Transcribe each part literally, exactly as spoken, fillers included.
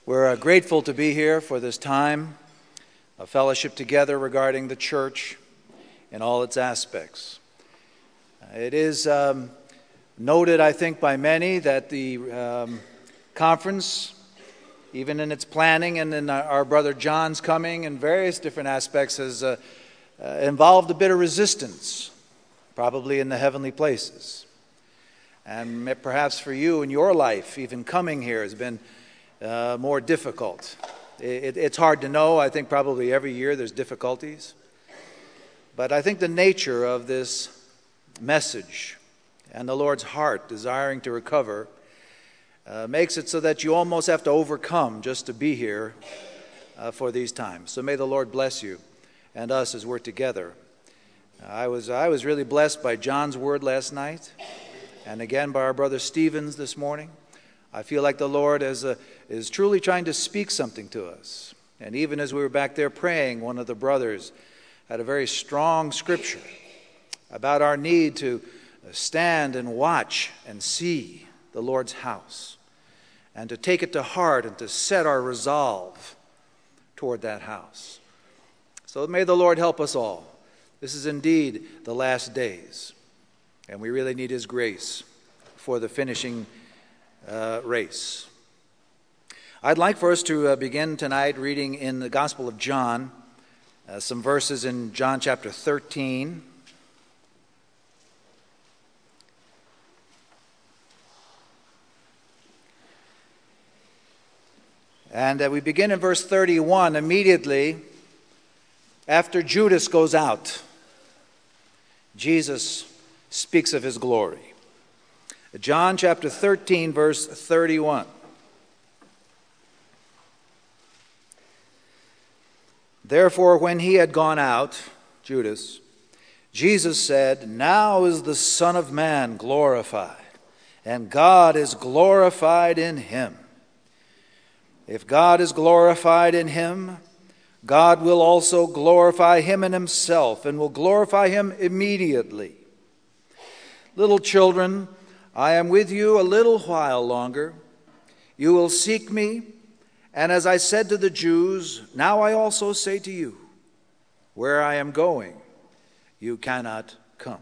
We're uh, grateful to be here for this time of fellowship together regarding the church in all its aspects. Uh, it is um, noted, I think, by many that the um, conference, even in its planning and in our brother John's coming in various different aspects, has uh, uh, involved a bit of resistance, probably in the heavenly places. And perhaps for you in your life, even coming here has been uh, more difficult. It, it, it's hard to know. I think probably every year there's difficulties. But I think the nature of this message and the Lord's heart desiring to recover uh, makes it so that you almost have to overcome just to be here uh, for these times. So may the Lord bless you and us as we're together. I was I was really blessed by John's word last night, and again by our brother Stevens this morning. I feel like the Lord is, uh, is truly trying to speak something to us. And even as we were back there praying, one of the brothers had a very strong scripture about our need to stand and watch and see the Lord's house, and to take it to heart and to set our resolve toward that house. So may the Lord help us all. This is indeed the last days, and we really need His grace for the finishing uh, race. I'd like for us to uh, begin tonight reading in the Gospel of John, uh, some verses in John chapter thirteen. And uh, we begin in verse thirty-one, immediately after Judas goes out. Jesus speaks of His glory. John chapter thirteen, verse thirty-one. Therefore, when he had gone out, Judas, Jesus said, "Now is the Son of Man glorified, and God is glorified in Him. If God is glorified in Him, God will also glorify Him in Himself, and will glorify Him immediately. Little children, I am with you a little while longer. You will seek me, and as I said to the Jews, now I also say to you, where I am going, you cannot come.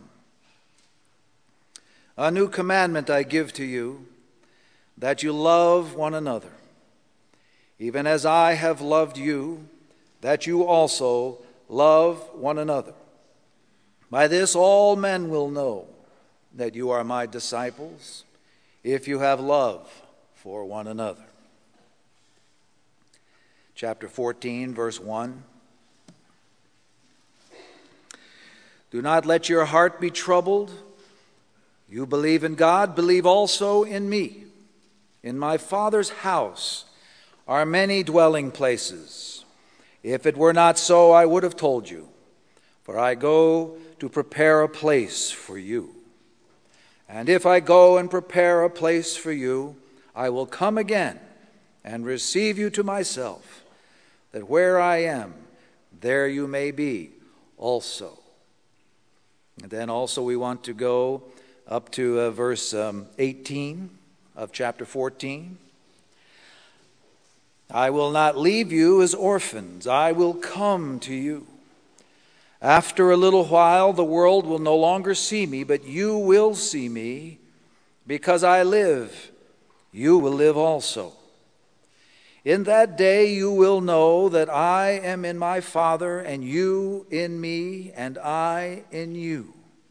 A new commandment I give to you, that you love one another. Even as I have loved you, that you also love one another. By this all men will know that you are my disciples, if you have love for one another." Chapter fourteen, verse one. Do not let your heart be troubled. You believe in God, believe also in me. In my Father's house are many dwelling places. If it were not so, I would have told you, for I go to prepare a place for you. And if I go and prepare a place for you, I will come again and receive you to myself, that where I am, there you may be also. And then also we want to go up to uh, verse um, eighteen of chapter fourteen. I will not leave you as orphans. I will come to you. After a little while, the world will no longer see me, but you will see me. Because I live, you will live also. In that day you will know that I am in my Father, and you in me, and I in you.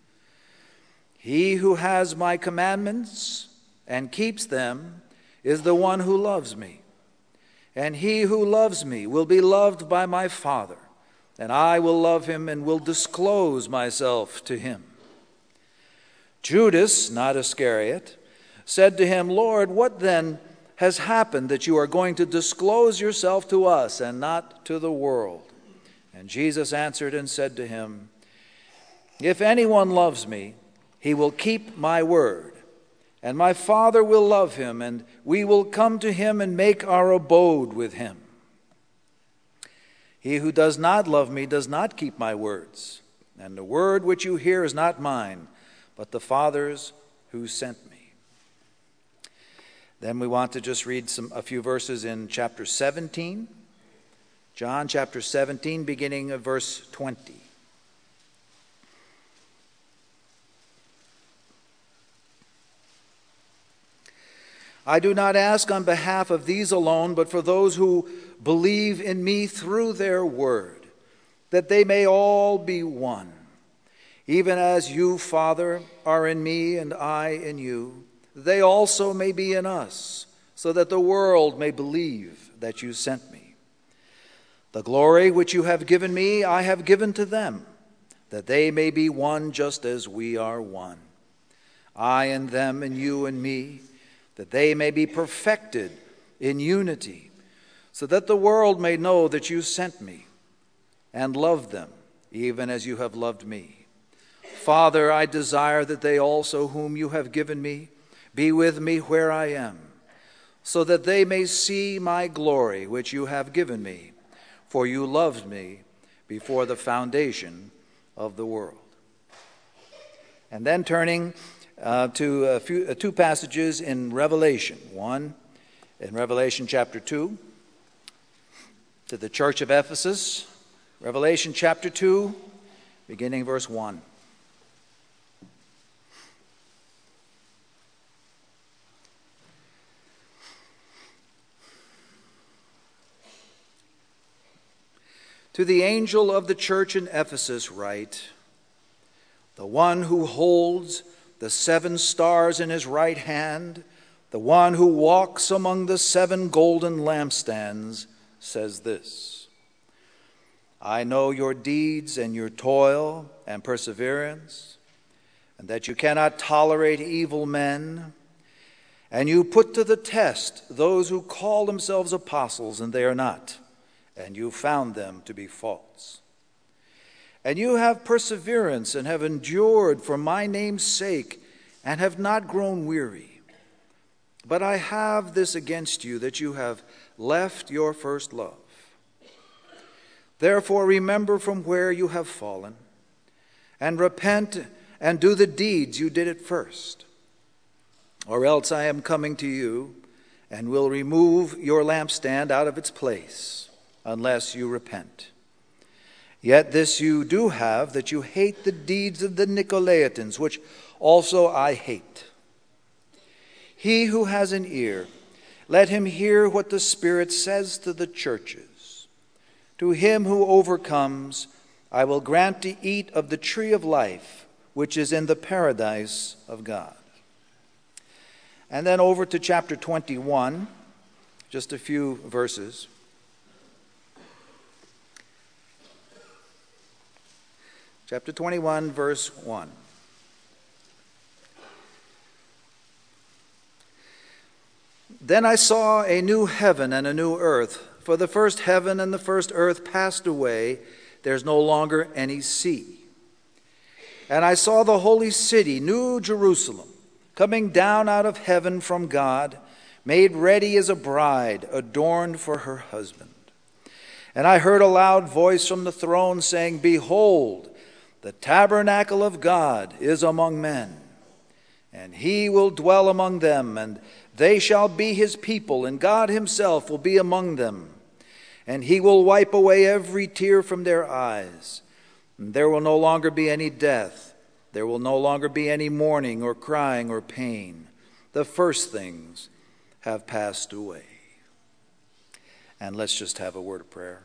He who has my commandments and keeps them is the one who loves me. And he who loves me will be loved by my Father, and I will love him and will disclose myself to him. Judas, not Iscariot, said to him, Lord, what then has happened that you are going to disclose yourself to us and not to the world? And Jesus answered and said to him, if anyone loves me, he will keep my word. And my Father will love him, and we will come to him and make our abode with him. He who does not love me does not keep my words. And the word which you hear is not mine, but the Father's who sent me. Then we want to just read some a few verses in chapter seventeen. John chapter seventeen, beginning of verse twenty. I do not ask on behalf of these alone, but for those who believe in me through their word, that they may all be one. Even as you, Father, are in me and I in you, they also may be in us, so that the world may believe that you sent me. The glory which you have given me, I have given to them, that they may be one just as we are one. I and them and you and me, that they may be perfected in unity, so that the world may know that you sent me and loved them, even as you have loved me. Father, I desire that they also whom you have given me be with me where I am, so that they may see my glory which you have given me, for you loved me before the foundation of the world. And then turning Uh, to a few, uh, two passages in Revelation. One in Revelation chapter two, to the church of Ephesus. Revelation chapter two, beginning verse one. To the angel of the church in Ephesus write, the one who holds the seven stars in his right hand, the one who walks among the seven golden lampstands, says this: I know your deeds and your toil and perseverance, and that you cannot tolerate evil men, and you put to the test those who call themselves apostles, and they are not, and you found them to be false. And you have perseverance and have endured for my name's sake and have not grown weary. But I have this against you, that you have left your first love. Therefore remember from where you have fallen, and repent and do the deeds you did at first. Or else I am coming to you and will remove your lampstand out of its place, unless you repent. Yet this you do have, that you hate the deeds of the Nicolaitans, which also I hate. He who has an ear, let him hear what the Spirit says to the churches. To him who overcomes, I will grant to eat of the tree of life, which is in the paradise of God. And then over to chapter twenty-one, just a few verses. Chapter twenty-one, verse one. Then I saw a new heaven and a new earth, for the first heaven and the first earth passed away. There's no longer any sea. And I saw the holy city, New Jerusalem, coming down out of heaven from God, made ready as a bride, adorned for her husband. And I heard a loud voice from the throne saying, Behold, the tabernacle of God is among men, and he will dwell among them, and they shall be his people, and God himself will be among them. And he will wipe away every tear from their eyes. And there will no longer be any death. There will no longer be any mourning or crying or pain. The first things have passed away. And let's just have a word of prayer.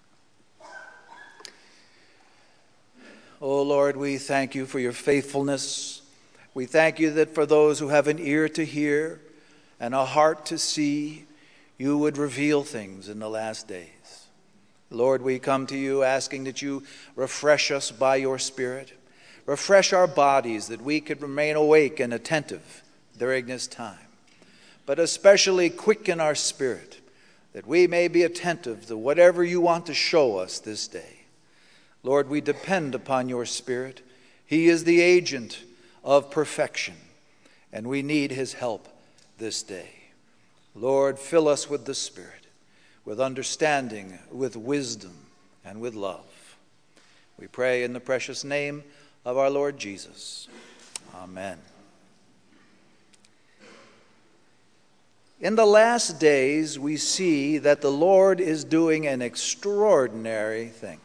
Oh Lord, we thank you for your faithfulness. We thank you that for those who have an ear to hear and a heart to see, you would reveal things in the last days. Lord, we come to you asking that you refresh us by your Spirit. Refresh our bodies that we could remain awake and attentive during this time. But especially quicken our spirit that we may be attentive to whatever you want to show us this day. Lord, we depend upon your Spirit. He is the agent of perfection, and we need his help this day. Lord, fill us with the Spirit, with understanding, with wisdom, and with love. We pray in the precious name of our Lord Jesus. Amen. In the last days, we see that the Lord is doing an extraordinary thing.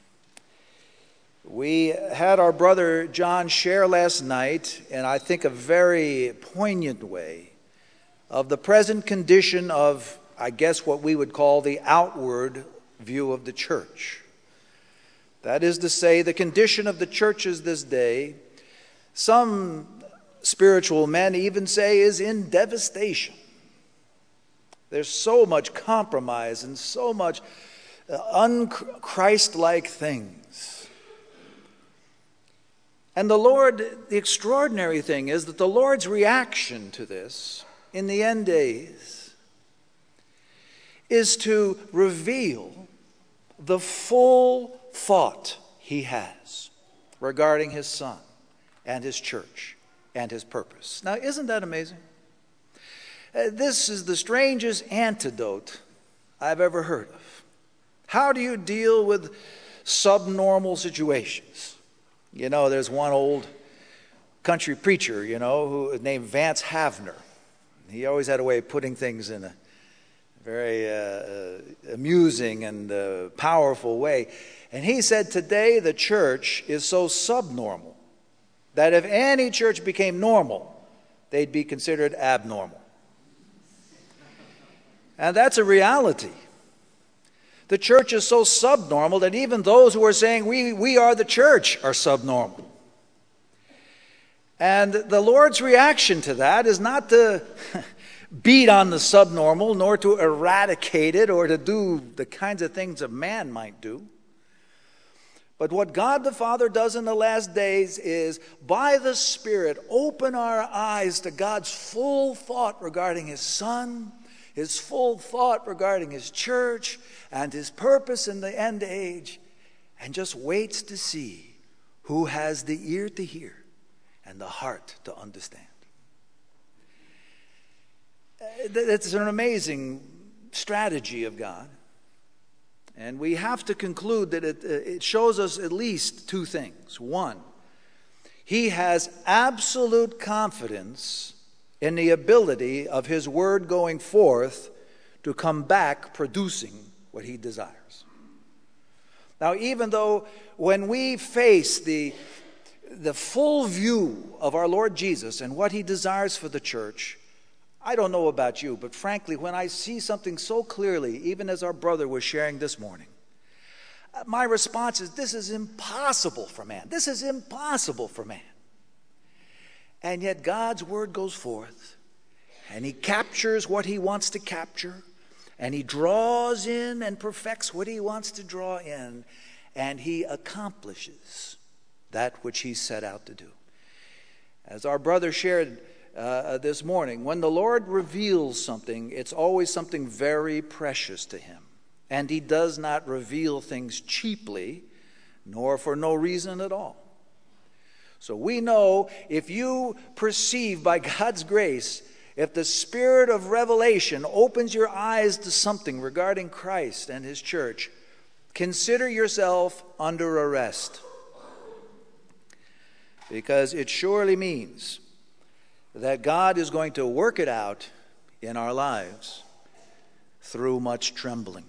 We had our brother John share last night, in I think a very poignant way, of the present condition of, I guess, what we would call the outward view of the church. That is to say, the condition of the churches this day, some spiritual men even say, is in devastation. There's so much compromise and so much un-Christ-like things. And the Lord, the extraordinary thing is that the Lord's reaction to this in the end days is to reveal the full thought he has regarding his Son and his church and his purpose. Now, isn't that amazing? Uh, this is the strangest antidote I've ever heard of. How do you deal with subnormal situations? You know, there's one old country preacher, you know, who named Vance Havner. He always had a way of putting things in a very uh, uh, amusing and uh, powerful way. And he said, today the church is so subnormal that if any church became normal, they'd be considered abnormal. And that's a reality. The church is so subnormal that even those who are saying we, we are the church are subnormal. And the Lord's reaction to that is not to beat on the subnormal, nor to eradicate it, or to do the kinds of things a man might do. But what God the Father does in the last days is, by the Spirit, open our eyes to God's full thought regarding his Son, his full thought regarding his church, and his purpose in the end age, and just waits to see who has the ear to hear and the heart to understand. It's an amazing strategy of God. And we have to conclude that it, it shows us at least two things. One, he has absolute confidence in the ability of his word going forth to come back producing what he desires. Now, even though when we face the, the full view of our Lord Jesus and what he desires for the church, I don't know about you, but frankly, when I see something so clearly, even as our brother was sharing this morning, my response is, this is impossible for man. This is impossible for man. And yet God's word goes forth, and he captures what he wants to capture, and he draws in and perfects what he wants to draw in, and he accomplishes that which he set out to do. As our brother shared uh, this morning, when the Lord reveals something, it's always something very precious to him. And he does not reveal things cheaply, nor for no reason at all. So we know, if you perceive by God's grace, if the spirit of revelation opens your eyes to something regarding Christ and his church, consider yourself under arrest. Because it surely means that God is going to work it out in our lives through much trembling.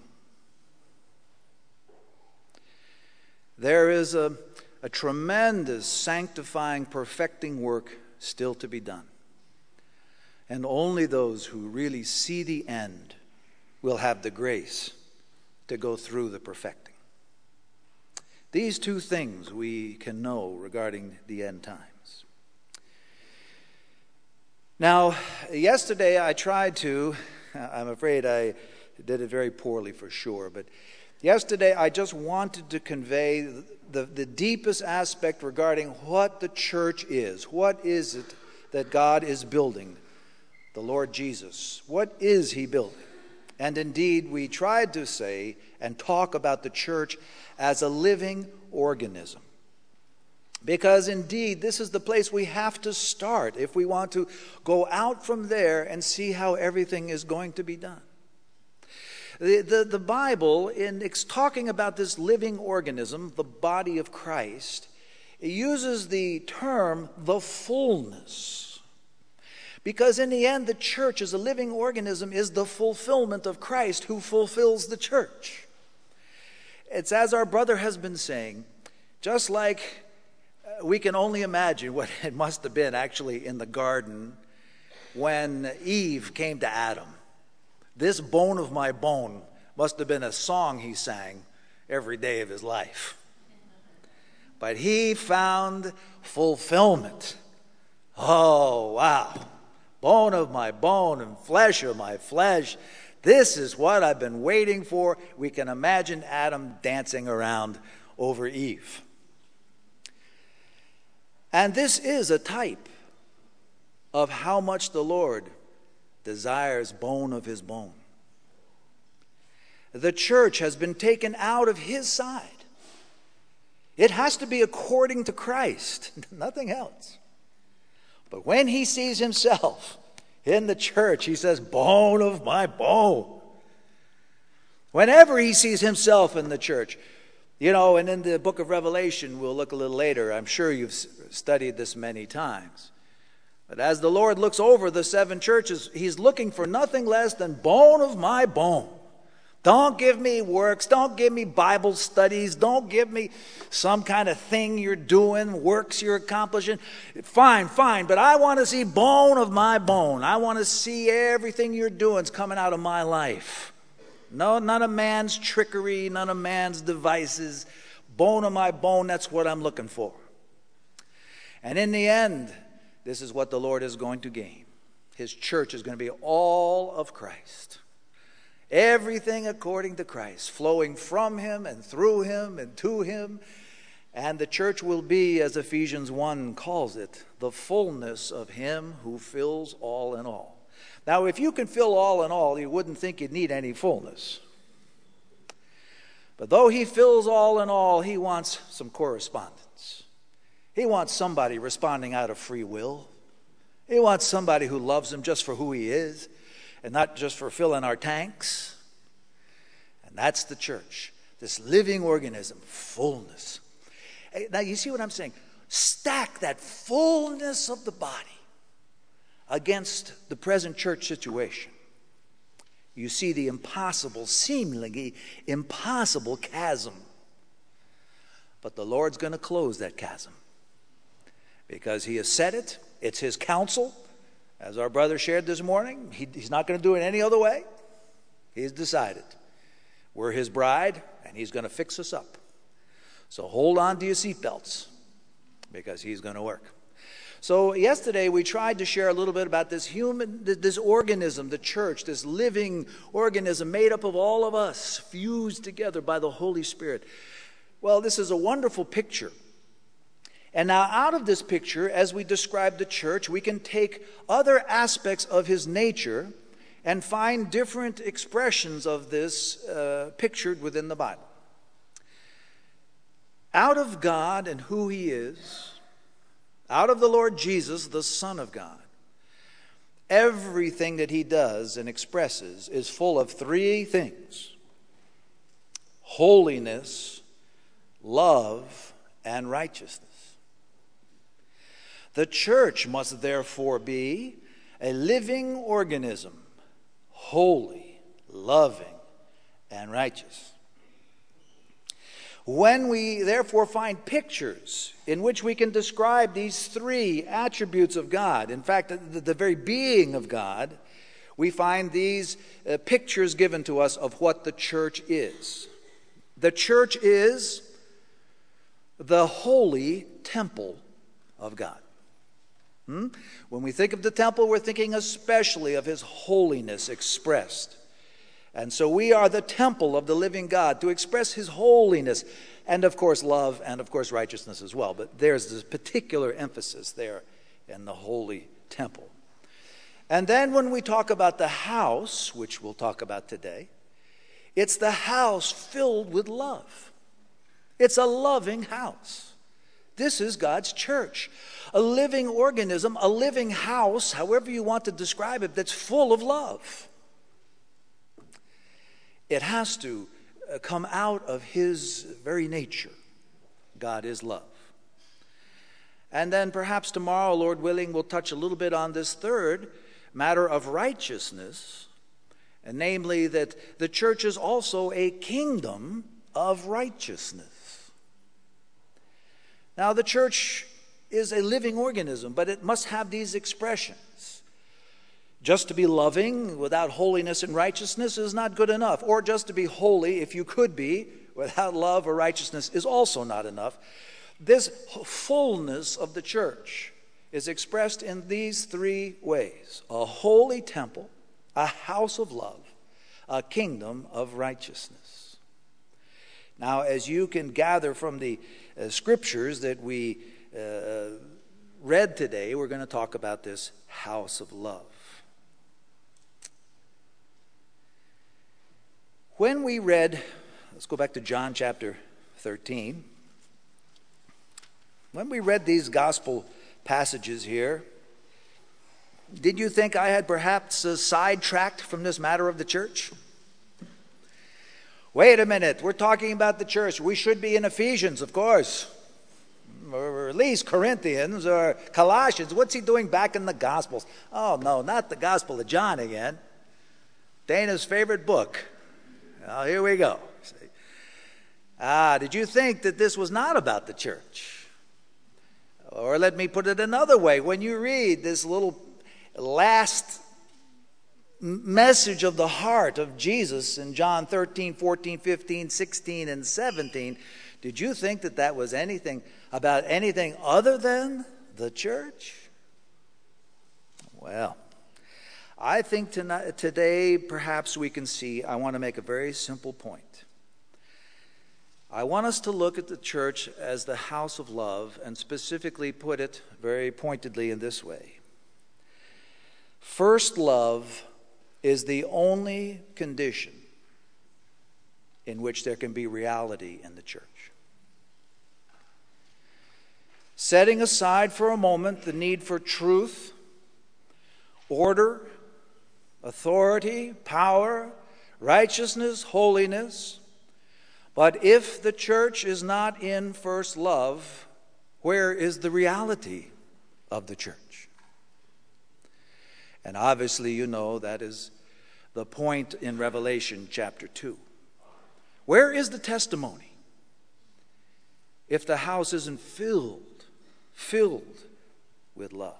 There is a, a tremendous sanctifying, perfecting work still to be done. And only those who really see the end will have the grace to go through the perfecting. These two things we can know regarding the end times. Now, yesterday I tried to, I'm afraid I did it very poorly for sure, but yesterday I just wanted to convey the, the deepest aspect regarding what the church is. What is it that God is building? The Lord Jesus. What is he building? And indeed, we tried to say and talk about the church as a living organism. Because indeed, this is the place we have to start if we want to go out from there and see how everything is going to be done. The, the, the Bible, in talking about this living organism, the body of Christ, it uses the term the fullness. Because in the end, the church as a living organism is the fulfillment of Christ who fulfills the church. It's as our brother has been saying, just like we can only imagine what it must have been actually in the garden when Eve came to Adam. This bone of my bone must have been a song he sang every day of his life. But he found fulfillment. Oh, wow. Bone of my bone and flesh of my flesh. This is what I've been waiting for. We can imagine Adam dancing around over Eve. And this is a type of how much the Lord desires bone of his bone. The church has been taken out of his side. It has to be according to Christ, nothing else. But when he sees himself in the church, he says, bone of my bone. Whenever he sees himself in the church, you know, and in the book of Revelation, we'll look a little later, I'm sure you've studied this many times. But as the Lord looks over the seven churches, he's looking for nothing less than bone of my bone. Don't give me works. Don't give me Bible studies. Don't give me some kind of thing you're doing, works you're accomplishing. Fine, fine, but I want to see bone of my bone. I want to see everything you're doing is coming out of my life. No, none of man's trickery, none of man's devices. Bone of my bone, that's what I'm looking for. And in the end, this is what the Lord is going to gain. His church is going to be all of Christ. Everything according to Christ, flowing from him and through him and to him. And the church will be, as Ephesians one calls it, the fullness of him who fills all in all. Now, if you can fill all in all, you wouldn't think you'd need any fullness. But though he fills all in all, he wants some correspondence. He wants somebody responding out of free will. He wants somebody who loves him just for who he is, and not just for filling our tanks. And that's the church, this living organism, fullness. Now you see what I'm saying? Stack that fullness of the body against the present church situation. You see the impossible, seemingly impossible chasm. But the Lord's going to close that chasm because he has said it. It's his counsel. As our brother shared this morning, he, he's not going to do it any other way. He's decided. We're his bride, and he's going to fix us up. So hold on to your seatbelts, because he's going to work. So yesterday we tried to share a little bit about this human, this organism, the church, this living organism made up of all of us, fused together by the Holy Spirit. Well, this is a wonderful picture. And now out of this picture, as we describe the church, we can take other aspects of his nature and find different expressions of this uh, pictured within the Bible. Out of God and who he is, out of the Lord Jesus, the Son of God, everything that he does and expresses is full of three things: holiness, love, and righteousness. The church must therefore be a living organism, holy, loving, and righteous. When we therefore find pictures in which we can describe these three attributes of God, in fact, the, the very being of God, we find these uh, pictures given to us of what the church is. The church is the holy temple of God. Hmm? When we think of the temple, we're thinking especially of his holiness expressed. And so we are the temple of the living God to express his holiness and, of course, love and, of course, righteousness as well. But there's this particular emphasis there in the holy temple. And then when we talk about the house, which we'll talk about today, it's the house filled with love. It's a loving house. This is God's church, a living organism, a living house, however you want to describe it, that's full of love. It has to come out of his very nature. God is love. And then perhaps tomorrow, Lord willing, we'll touch a little bit on this third matter of righteousness, and namely that the church is also a kingdom of righteousness. Now, the church is a living organism, but it must have these expressions. Just to be loving without holiness and righteousness is not good enough. Or just to be holy, if you could be, without love or righteousness is also not enough. This fullness of the church is expressed in these three ways: a holy temple, a house of love, a kingdom of righteousness. Now, as you can gather from the uh, scriptures that we uh, read today, we're going to talk about this house of love. When we read, let's go back to John chapter thirteen. When we read these gospel passages here, did you think I had perhaps uh, sidetracked from this matter of the church? Wait a minute, we're talking about the church. We should be in Ephesians, of course, or at least Corinthians or Colossians. What's he doing back in the Gospels? Oh, no, not the Gospel of John again. Dana's favorite book. Well, here we go. Ah, did you think that this was not about the church? Or let me put it another way. When you read this little last message of the heart of Jesus in John thirteen, fourteen, fifteen, sixteen, and seventeen, did you think that that was anything about anything other than the church? Well, I think tonight, today perhaps we can see, I want to make a very simple point. I want us to look at the church as the house of love, and specifically put it very pointedly in this way. First love is the only condition in which there can be reality in the church. Setting aside for a moment the need for truth, order, authority, power, righteousness, holiness. But if the church is not in first love, where is the reality of the church? And obviously, you know, that is the point in Revelation chapter two. Where is the testimony if the house isn't filled, filled with love?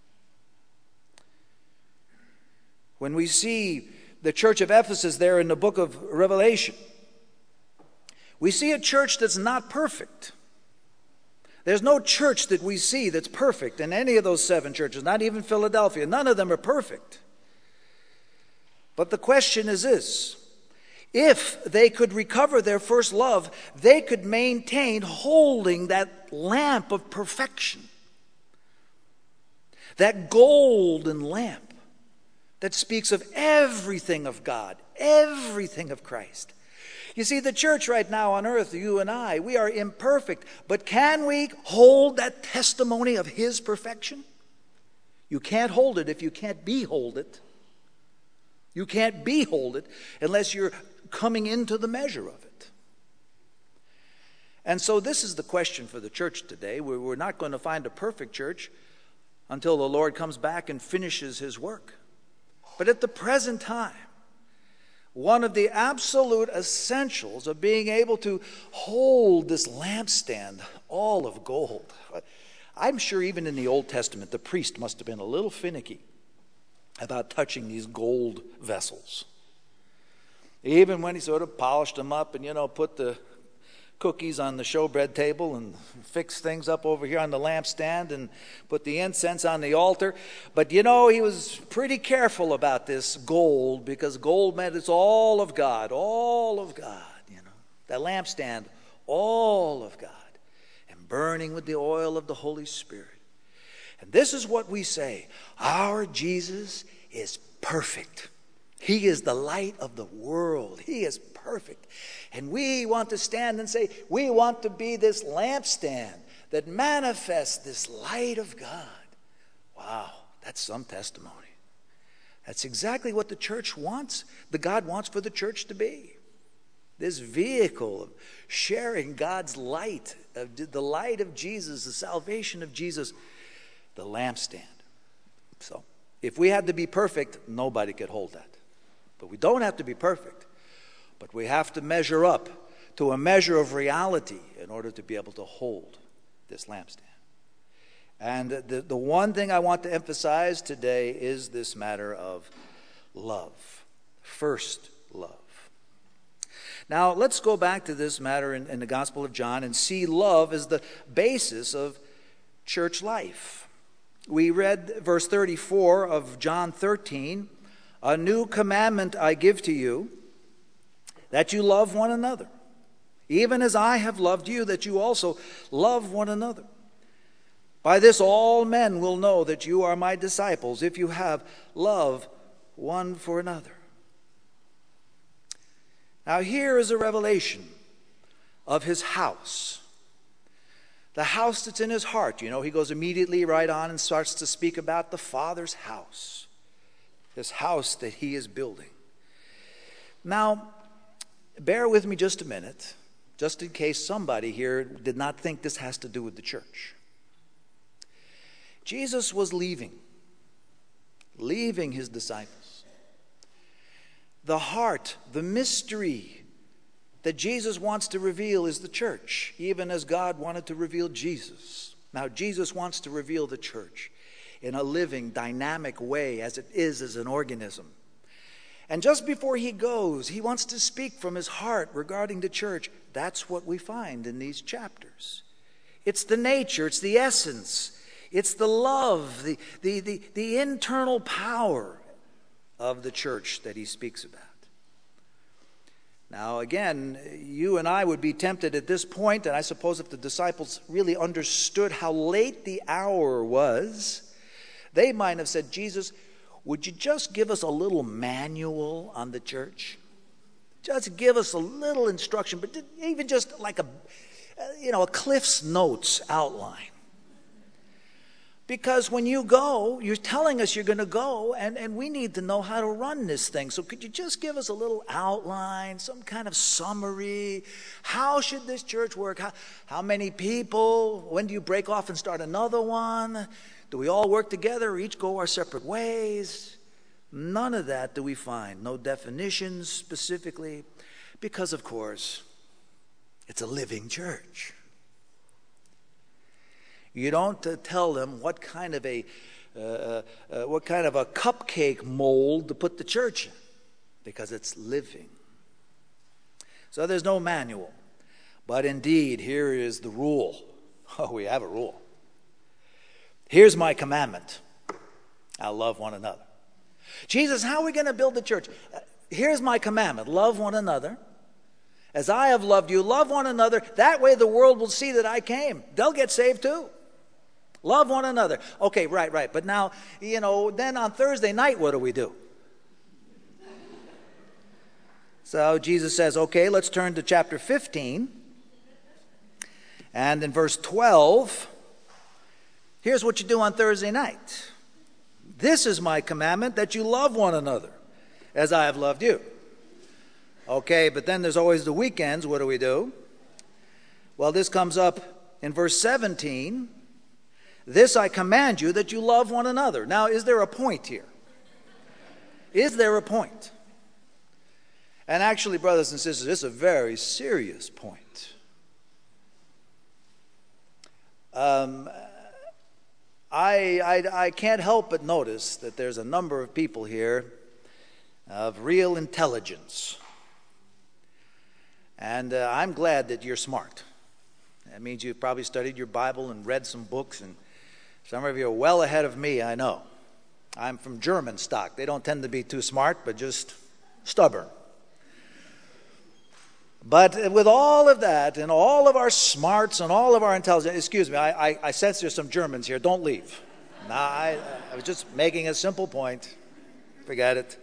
When we see the church of Ephesus there in the book of Revelation, we see a church that's not perfect. There's no church that we see that's perfect in any of those seven churches, not even Philadelphia. None of them are perfect. But the question is this: if they could recover their first love, they could maintain holding that lamp of perfection, that golden lamp that speaks of everything of God, everything of Christ. You see, the church right now on earth, you and I, we are imperfect. But can we hold that testimony of His perfection? You can't hold it if you can't behold it. You can't behold it unless you're coming into the measure of it. And so this is the question for the church today. We're not going to find a perfect church until the Lord comes back and finishes His work. But at the present time, one of the absolute essentials of being able to hold this lampstand, all of gold. I'm sure even in the Old Testament, the priest must have been a little finicky about touching these gold vessels. Even when he sort of polished them up and, you know, put the cookies on the showbread table and fix things up over here on the lampstand and put the incense on the altar. But you know, he was pretty careful about this gold, because gold meant it's all of God, all of God, you know. That lampstand, all of God, and burning with the oil of the Holy Spirit. And this is what we say: our Jesus is perfect. He is the light of the world. He is perfect. And we want to stand and say, we want to be this lampstand that manifests this light of God. Wow, that's some testimony. That's exactly what the church wants, the God wants for the church to be. this vehicle of sharing God's light, of the light of Jesus, the salvation of Jesus, the lampstand. So, if we had to be perfect, nobody could hold that. But we don't have to be perfect. But we have to measure up to a measure of reality in order to be able to hold this lampstand. And the, the one thing I want to emphasize today is this matter of love. First love. Now, let's go back to this matter in, in the Gospel of John and see love as the basis of church life. We read verse thirty-four of John thirteen, "A new commandment I give to you, that you love one another, even as I have loved you, that you also love one another. By this all men will know that you are my disciples, if you have love one for another." Now here is a revelation of his house. The house that's in his heart. You know, he goes immediately right on and starts to speak about the Father's house. This house that he is building. Now, bear with me just a minute, just in case somebody here did not think this has to do with the church. Jesus was leaving, leaving his disciples. The heart, the mystery that Jesus wants to reveal is the church, even as God wanted to reveal Jesus. Now, Jesus wants to reveal the church in a living, dynamic way, as it is as an organism. And just before he goes, he wants to speak from his heart regarding the church. That's what we find in these chapters. It's the nature, it's the essence, it's the love, the, the, the, the internal power of the church that he speaks about. Now, again, you and I would be tempted at this point, and I suppose if the disciples really understood how late the hour was, they might have said, "Jesus, would you just give us a little manual on the church? Just give us a little instruction, but even just like a, you know, a Cliff's Notes outline. Because when you go, you're telling us you're going to go, and, and we need to know how to run this thing. So could you just give us a little outline, some kind of summary? How should this church work? How, how many people? When do you break off and start another one? Do we all work together or each go our separate ways?" None of that do we find. No definitions specifically. Because, of course, it's a living church. You don't uh, tell them what kind of a uh, uh, what kind of a cupcake mold to put the church in, because it's living. So there's no manual. But indeed, here is the rule. Oh, we have a rule. "Here's my commandment. I'll love one another." Jesus, how are we going to build the church? Here's my commandment. Love one another. As I have loved you, love one another. That way the world will see that I came. They'll get saved too. Love one another. Okay, right, right. But now, you know, then on Thursday night, what do we do? So Jesus says, okay, let's turn to chapter fifteen. And in verse twelve, here's what you do on Thursday night. "This is my commandment, that you love one another, as I have loved you." Okay, but then there's always the weekends. What do we do? Well, this comes up in verse seventeen. "This I command you, that you love one another." Now, is there a point here? Is there a point? And actually, brothers and sisters, this is a very serious point. Um, I, I, I can't help but notice that there's a number of people here of real intelligence. And uh, I'm glad that you're smart. That means you've probably studied your Bible and read some books, and some of you are well ahead of me, I know. I'm from German stock. They don't tend to be too smart, but just stubborn. But with all of that, and all of our smarts, and all of our intelligence, excuse me, I, I, I sense there's some Germans here. Don't leave. No, I, I was just making a simple point. Forget it.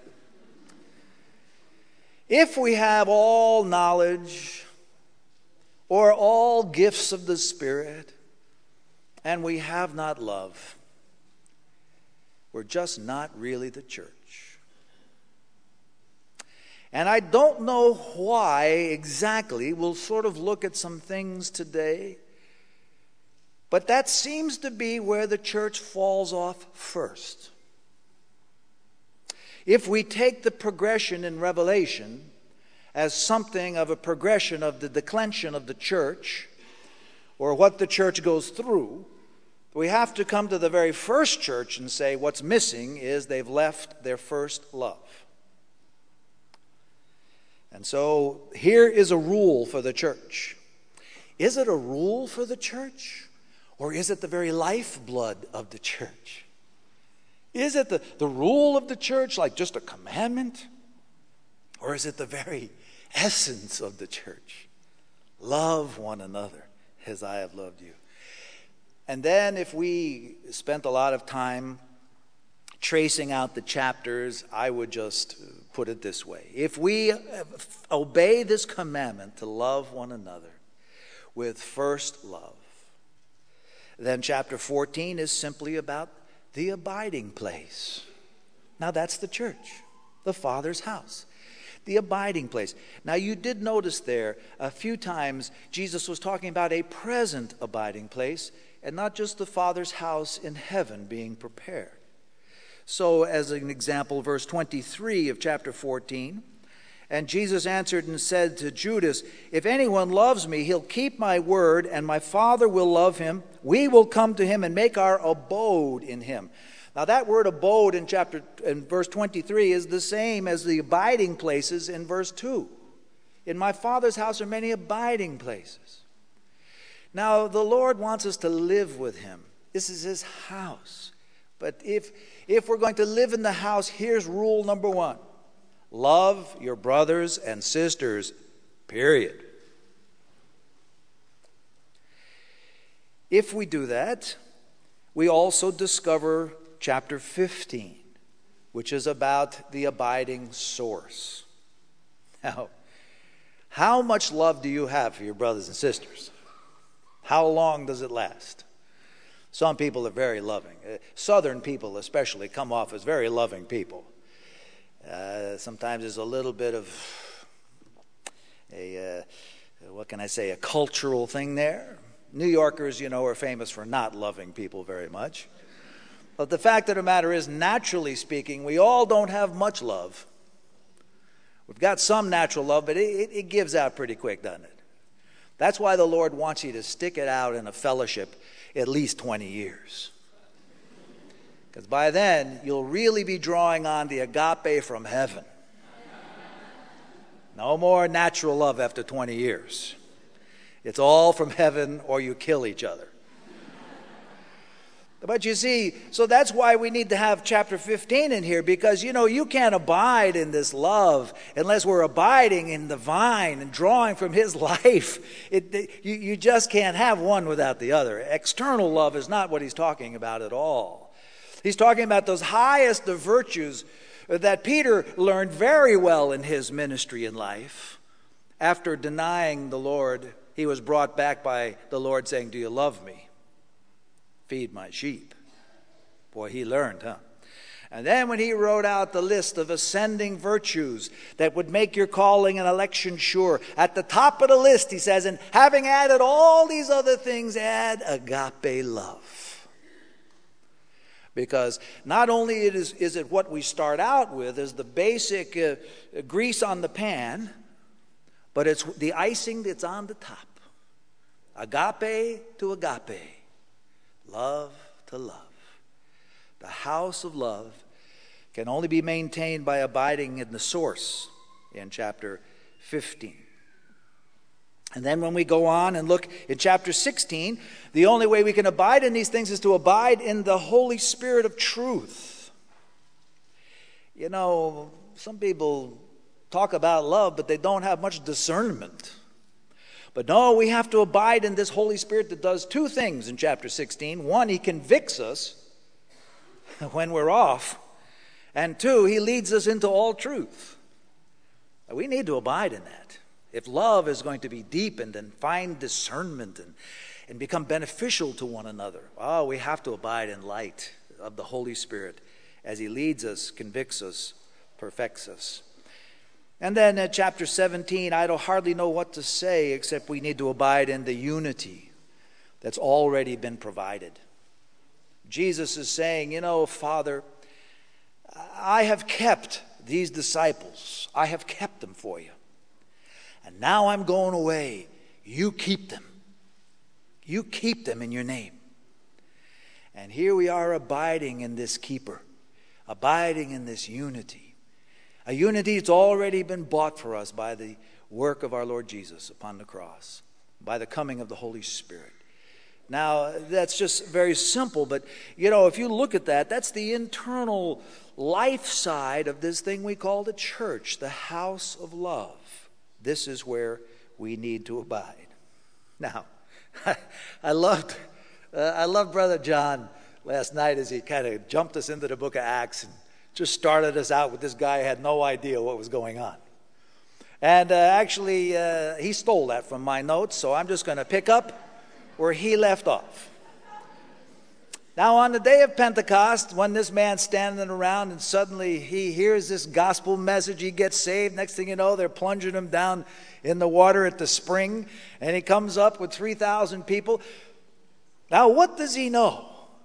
If we have all knowledge or all gifts of the Spirit, and we have not love, we're just not really the church. And I don't know why exactly. We'll sort of look at some things today. But that seems to be where the church falls off first. If we take the progression in Revelation as something of a progression of the declension of the church, or what the church goes through, we have to come to the very first church and say what's missing is they've left their first love. And so here is a rule for the church. Is it a rule for the church? Or is it the very lifeblood of the church? Is it the, the rule of the church, like just a commandment? Or is it the very essence of the church? Love one another as I have loved you. And then if we spent a lot of time tracing out the chapters, I would just put it this way. If we obey this commandment to love one another with first love, then chapter fourteen is simply about the abiding place. Now that's the church, the Father's house, the abiding place. Now you did notice there a few times Jesus was talking about a present abiding place and not just the Father's house in heaven being prepared. So as an example, verse twenty-three of chapter fourteen, and Jesus answered and said to Judas, if anyone loves me, he'll keep my word, and my Father will love him. We will come to him and make our abode in him. Now that word abode in chapter in verse twenty-three is the same as the abiding places in verse two. In my Father's house are many abiding places. Now the Lord wants us to live with him. This is his house. But if if we're going to live in the house, here's rule number one. Love your brothers and sisters, period. If we do that, we also discover chapter fifteen, which is about the abiding source. Now, how much love do you have for your brothers and sisters? How long does it last? Some people are very loving. Southern people especially come off as very loving people. Uh, sometimes there's a little bit of a, uh, what can I say, a cultural thing there. New Yorkers, you know, are famous for not loving people very much. But the fact of the matter is, naturally speaking, we all don't have much love. We've got some natural love, but it, it gives out pretty quick, doesn't it? That's why the Lord wants you to stick it out in a fellowship at least twenty years. Because by then, you'll really be drawing on the agape from heaven. No more natural love after twenty years. It's all from heaven or you kill each other. But you see, so that's why we need to have chapter fifteen in here, because, you know, you can't abide in this love unless we're abiding in the vine and drawing from his life. It, it, you, you just can't have one without the other. External love is not what he's talking about at all. He's talking about those highest of virtues that Peter learned very well in his ministry in life. After denying the Lord, he was brought back by the Lord saying, "Do you love me? Feed my sheep." Boy, he learned, huh? And then when he wrote out the list of ascending virtues that would make your calling and election sure, at the top of the list, he says, and having added all these other things, add agape love. Because not only it is, is it what we start out with as the basic uh, grease on the pan, but it's the icing that's on the top. Agape to agape. Love to love. The house of love can only be maintained by abiding in the source in chapter fifteen. And then when we go on and look in chapter sixteen, the only way we can abide in these things is to abide in the Holy Spirit of truth. You know, some people talk about love, but they don't have much discernment. But no, we have to abide in this Holy Spirit that does two things in chapter sixteen. One, he convicts us when we're off. And two, he leads us into all truth. We need to abide in that. If love is going to be deepened and find discernment and, and become beneficial to one another, oh, we have to abide in light of the Holy Spirit as he leads us, convicts us, perfects us. And then in chapter seventeen, I don't hardly know what to say except we need to abide in the unity that's already been provided. Jesus is saying, you know, Father, I have kept these disciples. I have kept them for you. And now I'm going away. You keep them. You keep them in your name. And here we are abiding in this keeper, abiding in this unity. A unity that's already been bought for us by the work of our Lord Jesus upon the cross, by the coming of the Holy Spirit. Now, that's just very simple, but, you know, if you look at that, that's the internal life side of this thing we call the church, the house of love. This is where we need to abide. Now, I loved, uh, I loved Brother John last night as he kind of jumped us into the book of Acts and just started us out with this guy who had no idea what was going on. And uh, actually, uh, he stole that from my notes, so I'm just going to pick up where he left off. Now, on the day of Pentecost, when this man's standing around and suddenly he hears this gospel message, he gets saved. Next thing you know, they're plunging him down in the water at the spring, and he comes up with three thousand people. Now, what does he know?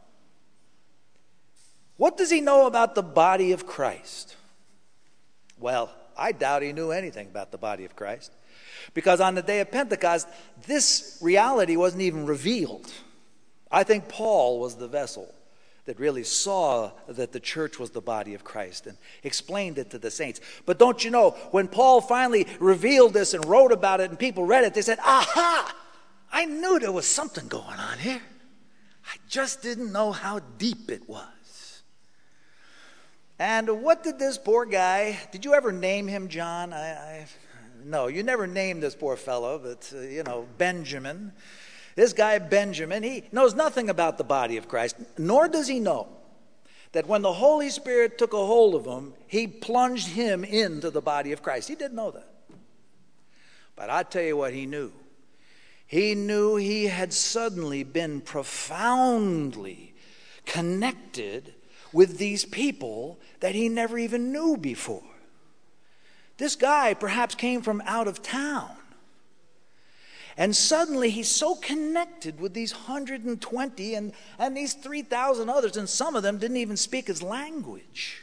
What does he know about the body of Christ? Well, I doubt he knew anything about the body of Christ. Because on the day of Pentecost, this reality wasn't even revealed. I think Paul was the vessel that really saw that the church was the body of Christ and explained it to the saints. But don't you know, when Paul finally revealed this and wrote about it and people read it, they said, aha, I knew there was something going on here. I just didn't know how deep it was. And what did this poor guy, did you ever name him John? I, I No, you never named this poor fellow, but, uh, you know, Benjamin. This guy, Benjamin, he knows nothing about the body of Christ, nor does he know that when the Holy Spirit took a hold of him, he plunged him into the body of Christ. He didn't know that. But I tell you what he knew. He knew he had suddenly been profoundly connected with these people that he never even knew before. This guy perhaps came from out of town. And suddenly he's so connected with these one hundred twenty and, and these three thousand others, and some of them didn't even speak his language.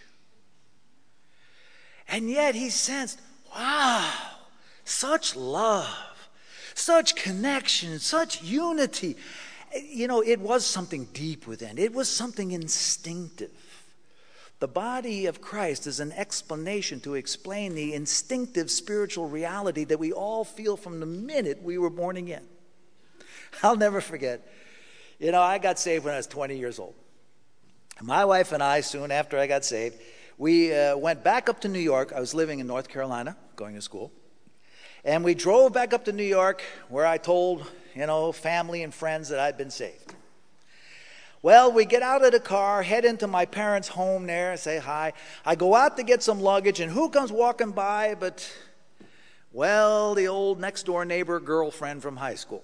And yet he sensed, wow, such love, such connection, such unity. You know, it was something deep within. It was something instinctive. The body of Christ is an explanation to explain the instinctive spiritual reality that we all feel from the minute we were born again. I'll never forget. You know, I got saved when I was twenty years old. My wife and I, soon after I got saved, we uh, went back up to New York. I was living in North Carolina, going to school. And we drove back up to New York, where I told, you know, family and friends that I'd been saved. Well, we get out of the car, head into my parents' home there, say hi. I go out to get some luggage, and who comes walking by but, well, the old next-door neighbor girlfriend from high school.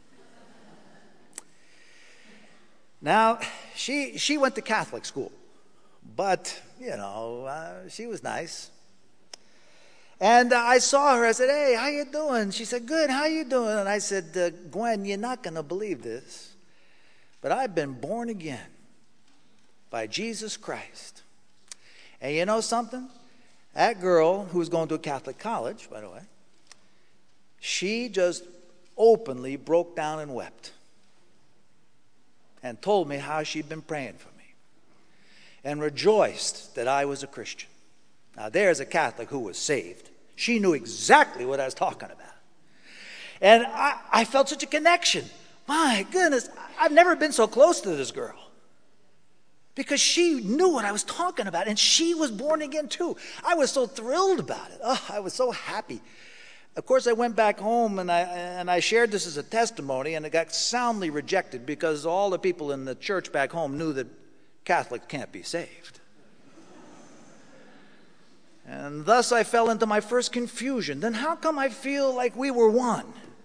Now, she she went to Catholic school, but, you know, uh, she was nice. And uh, I saw her. I said, hey, how you doing? She said, good, how you doing? And I said, uh, Gwen, you're not going to believe this, but I've been born again by Jesus Christ. And you know something? That girl, who was going to a Catholic college, by the way, she just openly broke down and wept and told me how she'd been praying for me and rejoiced that I was a Christian. Now, there's a Catholic who was saved. She knew exactly what I was talking about. And I, I felt such a connection. My goodness, I've never been so close to this girl. Because she knew what I was talking about, and she was born again too. I was so thrilled about it. Oh, I was so happy. Of course, I went back home, and I, and I shared this as a testimony, and it got soundly rejected because all the people in the church back home knew that Catholics can't be saved. And thus I fell into my first confusion. Then how come I feel like we were one?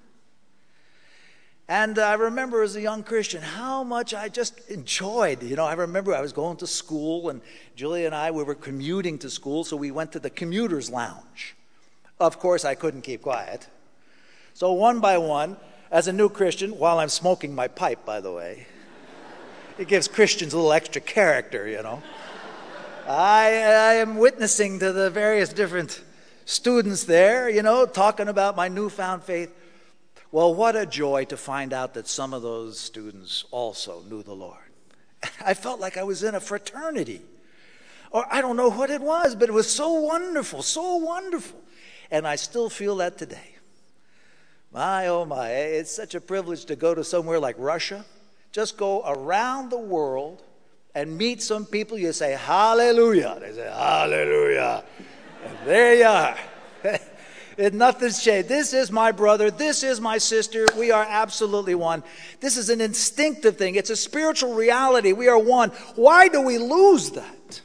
And I remember as a young Christian how much I just enjoyed. You know, I remember I was going to school, and Julia and I, we were commuting to school, so we went to the commuter's lounge. Of course, I couldn't keep quiet. So one by one, as a new Christian, while I'm smoking my pipe, by the way, it gives Christians a little extra character, you know. I, I am witnessing to the various different students there, you know, talking about my newfound faith. Well, what a joy to find out that some of those students also knew the Lord. I felt like I was in a fraternity. Or I don't know what it was, but it was so wonderful, so wonderful. And I still feel that today. My, oh my, it's such a privilege to go to somewhere like Russia. Just go around the world and meet some people. You say, hallelujah. They say, hallelujah. And there you are. It, nothing's changed. This is my brother. This is my sister. We are absolutely one. This is an instinctive thing. It's a spiritual reality. We are one. Why do we lose that?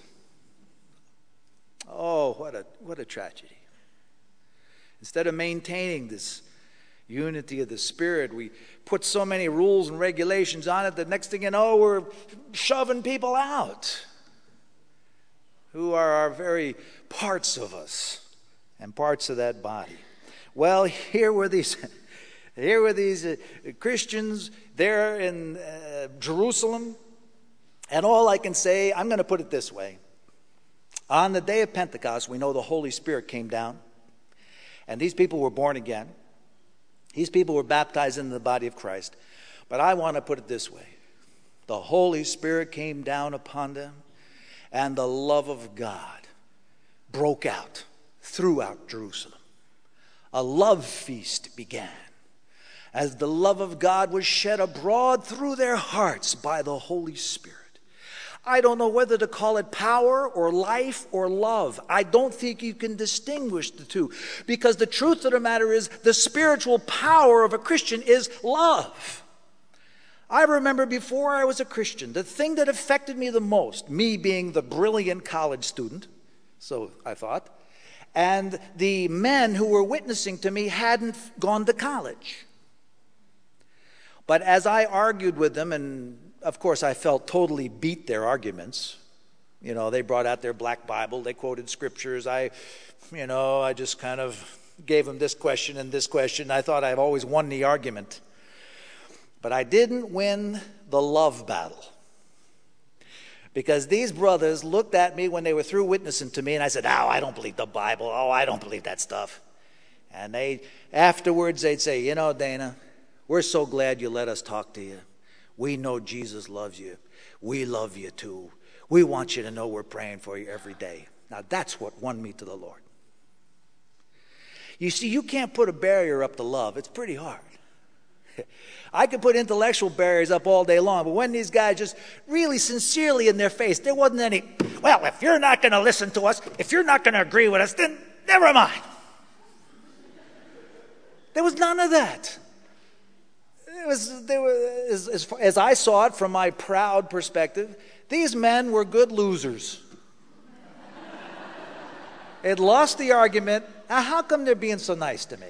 Oh, what a, what a tragedy. Instead of maintaining this unity of the Spirit, we put so many rules and regulations on it that next thing you know, we're shoving people out who are our very parts of us and parts of that body. Well, here were these, here were these uh, Christians there in uh, Jerusalem, and all I can say, I'm going to put it this way. On the day of Pentecost, we know the Holy Spirit came down, and these people were born again. These people were baptized into the body of Christ. But I want to put it this way. The Holy Spirit came down upon them, and the love of God broke out throughout Jerusalem. A love feast began as the love of God was shed abroad through their hearts by the Holy Spirit. I don't know whether to call it power or life or love. I don't think you can distinguish the two, because the truth of the matter is the spiritual power of a Christian is love. I remember before I was a Christian, the thing that affected me the most, me being the brilliant college student, so I thought, and the men who were witnessing to me hadn't gone to college. But as I argued with them, and of course, I felt totally beat their arguments. You know, they brought out their black Bible. They quoted scriptures. I, you know, I just kind of gave them this question and this question. I thought I've always won the argument. But I didn't win the love battle. Because these brothers looked at me when they were through witnessing to me, and I said, oh, I don't believe the Bible. Oh, I don't believe that stuff. And they, afterwards, they'd say, you know, Dana, we're so glad you let us talk to you. We know Jesus loves you. We love you too. We want you to know we're praying for you every day. Now that's what won me to the Lord. You see, you can't put a barrier up to love. It's pretty hard. I could put intellectual barriers up all day long, but when these guys just really sincerely in their face, there wasn't any, well, if you're not going to listen to us, if you're not going to agree with us, then never mind. There was none of that. It was, they were, as, as, far, as I saw it from my proud perspective, these men were good losers. They'd lost the argument. Now, how come they're being so nice to me?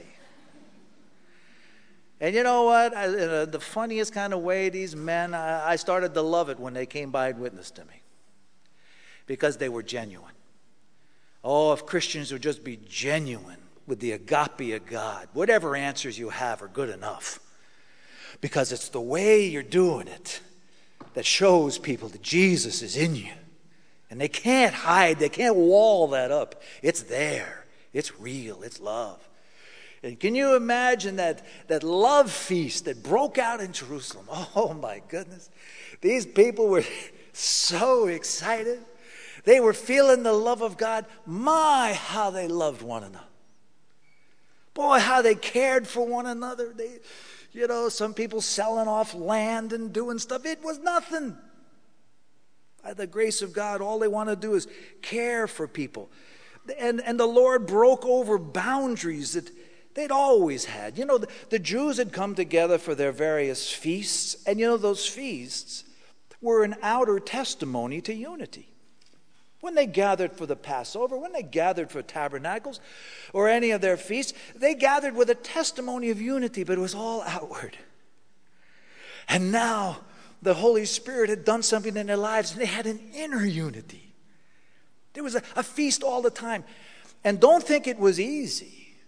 And you know what? I, in the funniest kind of way, these men, I, I started to love it when they came by and witnessed to me. Because they were genuine. Oh, if Christians would just be genuine with the agape of God, whatever answers you have are good enough. Because it's the way you're doing it that shows people that Jesus is in you. And they can't hide, they can't wall that up. It's there. It's real. It's love. And can you imagine that, that love feast that broke out in Jerusalem? Oh my goodness. These people were so excited. They were feeling the love of God. My, how they loved one another. Boy, how they cared for one another. They... You know, some people selling off land and doing stuff. It was nothing. By the grace of God, all they want to do is care for people. And, and the Lord broke over boundaries that they'd always had. You know, the, the Jews had come together for their various feasts. And you know, those feasts were an outer testimony to unity. When they gathered for the Passover, when they gathered for tabernacles, or any of their feasts, they gathered with a testimony of unity, but it was all outward. And now the Holy Spirit had done something in their lives, and they had an inner unity. There was a, a feast all the time. And don't think it was easy.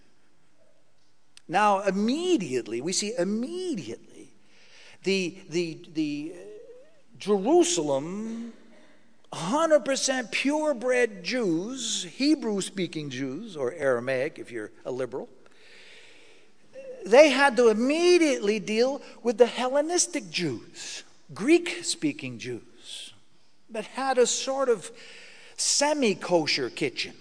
Now, immediately, we see immediately the, the, the Jerusalem, one hundred percent purebred Jews, Hebrew-speaking Jews, or Aramaic if you're a liberal, they had to immediately deal with the Hellenistic Jews, Greek-speaking Jews, that had a sort of semi-kosher kitchen.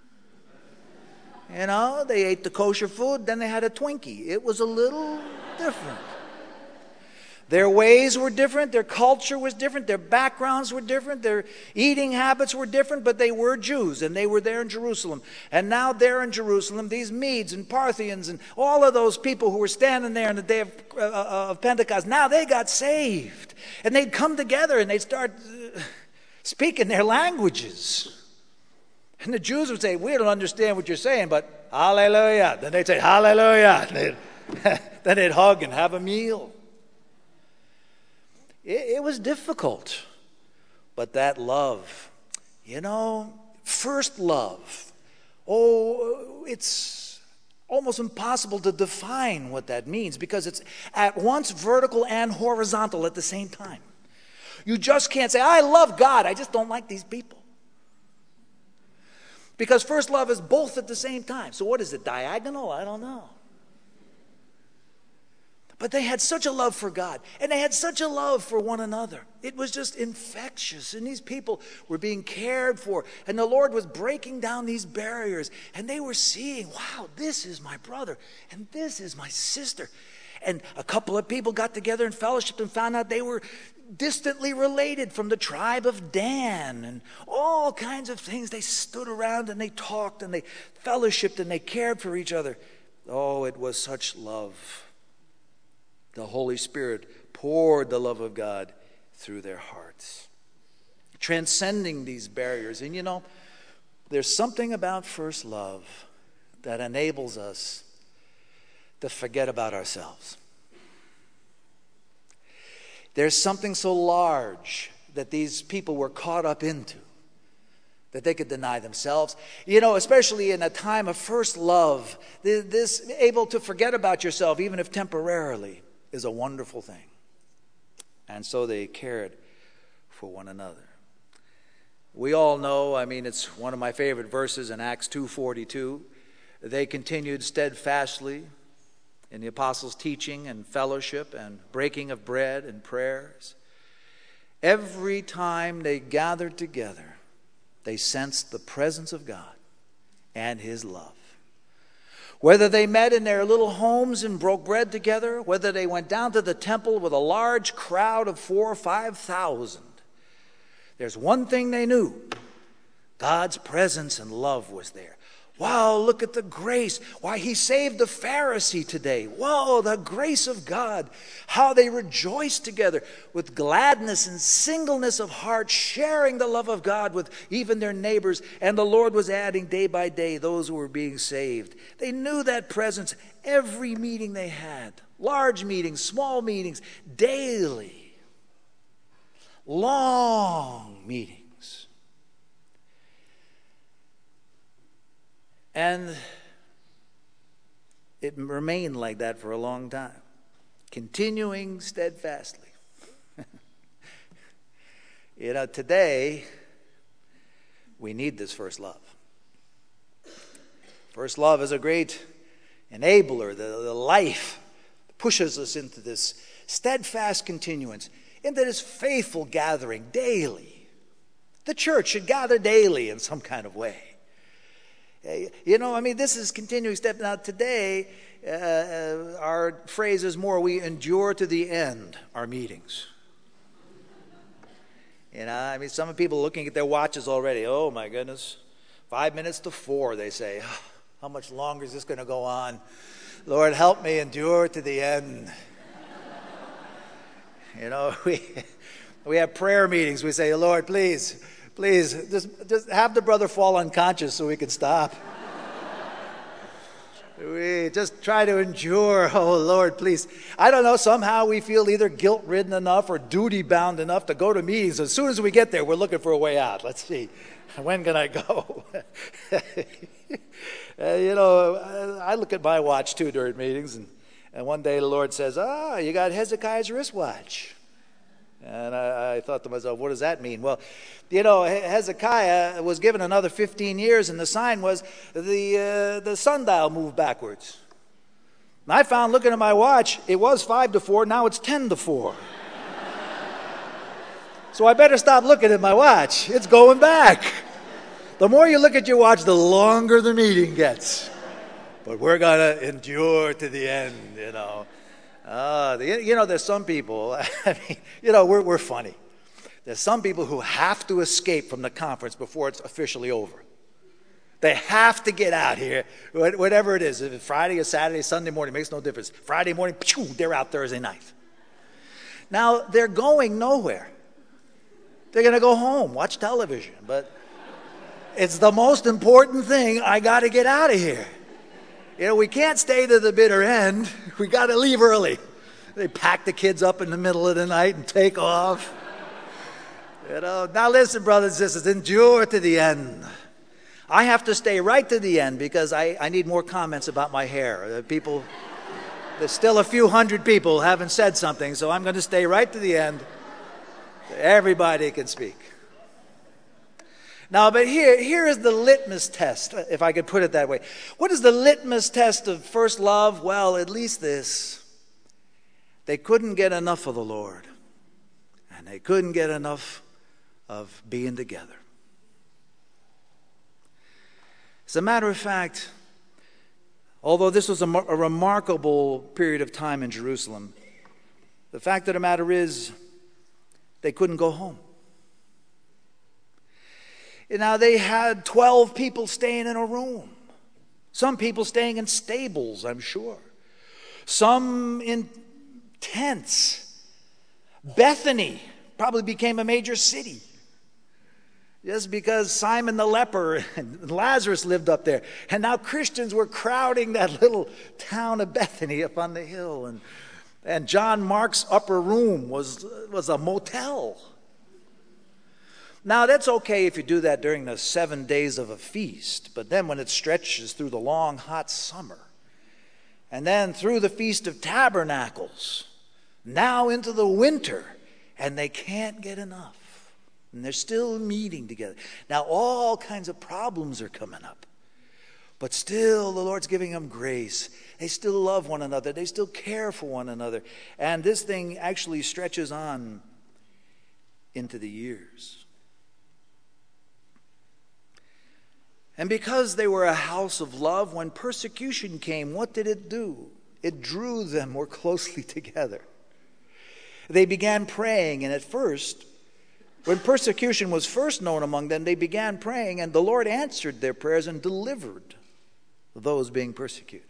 You know, they ate the kosher food, then they had a Twinkie. It was a little different. Their ways were different, their culture was different, their backgrounds were different, their eating habits were different, but they were Jews, and they were there in Jerusalem. And now there in Jerusalem, these Medes and Parthians and all of those people who were standing there on the day of, uh, of Pentecost, now they got saved. And they'd come together and they'd start uh, speaking their languages. And the Jews would say, we don't understand what you're saying, but hallelujah. Then they'd say, hallelujah. And they'd, then they'd hug and have a meal. It, it was difficult. But that love, you know, first love, oh, it's almost impossible to define what that means because it's at once vertical and horizontal at the same time. You just can't say, I love God, I just don't like these people. Because first love is both at the same time. So what is it, diagonal? I don't know. But they had such a love for God. And they had such a love for one another. It was just infectious. And these people were being cared for. And the Lord was breaking down these barriers. And they were seeing, wow, this is my brother. And this is my sister. And a couple of people got together and fellowshiped and found out they were distantly related from the tribe of Dan and all kinds of things. They stood around and they talked and they fellowshiped and they cared for each other. Oh, it was such love. The Holy Spirit poured the love of God through their hearts, transcending these barriers. And you know, there's something about first love that enables us to forget about ourselves. There's something so large that these people were caught up into that they could deny themselves. You know, especially in a time of first love, this able to forget about yourself, even if temporarily, is a wonderful thing. And so they cared for one another. We all know, I mean, it's one of my favorite verses in Acts two forty-two. They continued steadfastly in the apostles' teaching and fellowship and breaking of bread and prayers. Every time they gathered together, they sensed the presence of God and His love. Whether they met in their little homes and broke bread together, whether they went down to the temple with a large crowd of four or five thousand, there's one thing they knew. God's presence and love was there. Wow, look at the grace. Why, He saved the Pharisee today. Whoa, the grace of God. How they rejoiced together with gladness and singleness of heart, sharing the love of God with even their neighbors. And the Lord was adding day by day those who were being saved. They knew that presence every meeting they had. Large meetings, small meetings, daily. Long meetings. And it remained like that for a long time, continuing steadfastly. You know, today, we need this first love. First love is a great enabler, the, the life pushes us into this steadfast continuance, into this faithful gathering daily. The church should gather daily in some kind of way. You know, I mean, this is continuing step. Now, today, uh, our phrase is more, we endure to the end our meetings. You know, I mean, some people are looking at their watches already. Oh, my goodness. Five minutes to four, they say. Oh, how much longer is this going to go on? Lord, help me endure to the end. You know, we, we have prayer meetings. We say, Lord, please, Please, just, just have the brother fall unconscious so we can stop. We just try to endure. Oh, Lord, please. I don't know, somehow we feel either guilt-ridden enough or duty-bound enough to go to meetings. As soon as we get there, we're looking for a way out. Let's see. When can I go? uh, you know, I look at my watch, too, during meetings. And, and one day the Lord says, ah, you got Hezekiah's wristwatch. And I, I thought to myself, what does that mean? Well, you know, Hezekiah was given another fifteen years, and the sign was the, uh, the sundial moved backwards. And I found, looking at my watch, it was five to four, now it's ten to four. So I better stop looking at my watch. It's going back. The more you look at your watch, the longer the meeting gets. But we're going to endure to the end, you know. Uh, the, you know, there's some people, I mean, you know, we're, we're funny. There's some people who have to escape from the conference before it's officially over. They have to get out here, whatever it is. If it's Friday or Saturday, Sunday morning, makes no difference. Friday morning, phew, they're out Thursday night. Now, they're going nowhere. They're going to go home, watch television. But it's the most important thing. I got to get out of here. You know, we can't stay to the bitter end. We got to leave early. They pack the kids up in the middle of the night and take off. You know, now listen, brothers and sisters, endure to the end. I have to stay right to the end because I, I need more comments about my hair. Uh, people, there's still a few hundred people who haven't said something, so I'm going to stay right to the end. Everybody can speak. Now, but here, here is the litmus test, if I could put it that way. What is the litmus test of first love? Well, at least this. They couldn't get enough of the Lord, and they couldn't get enough of being together. As a matter of fact, although this was a, a remarkable period of time in Jerusalem, the fact of the matter is they couldn't go home. Now, they had twelve people staying in a room. Some people staying in stables, I'm sure. Some in tents. Bethany probably became a major city. Just because Simon the leper and Lazarus lived up there. And now Christians were crowding that little town of Bethany up on the hill. And, and John Mark's upper room was, was a motel. Now, that's okay if you do that during the seven days of a feast, but then when it stretches through the long, hot summer, and then through the Feast of Tabernacles, now into the winter, and they can't get enough, and they're still meeting together. Now, all kinds of problems are coming up, but still the Lord's giving them grace. They still love one another. They still care for one another, and this thing actually stretches on into the years. And because they were a house of love, when persecution came, what did it do? It drew them more closely together. They began praying, and at first, when persecution was first known among them, they began praying, and the Lord answered their prayers and delivered those being persecuted.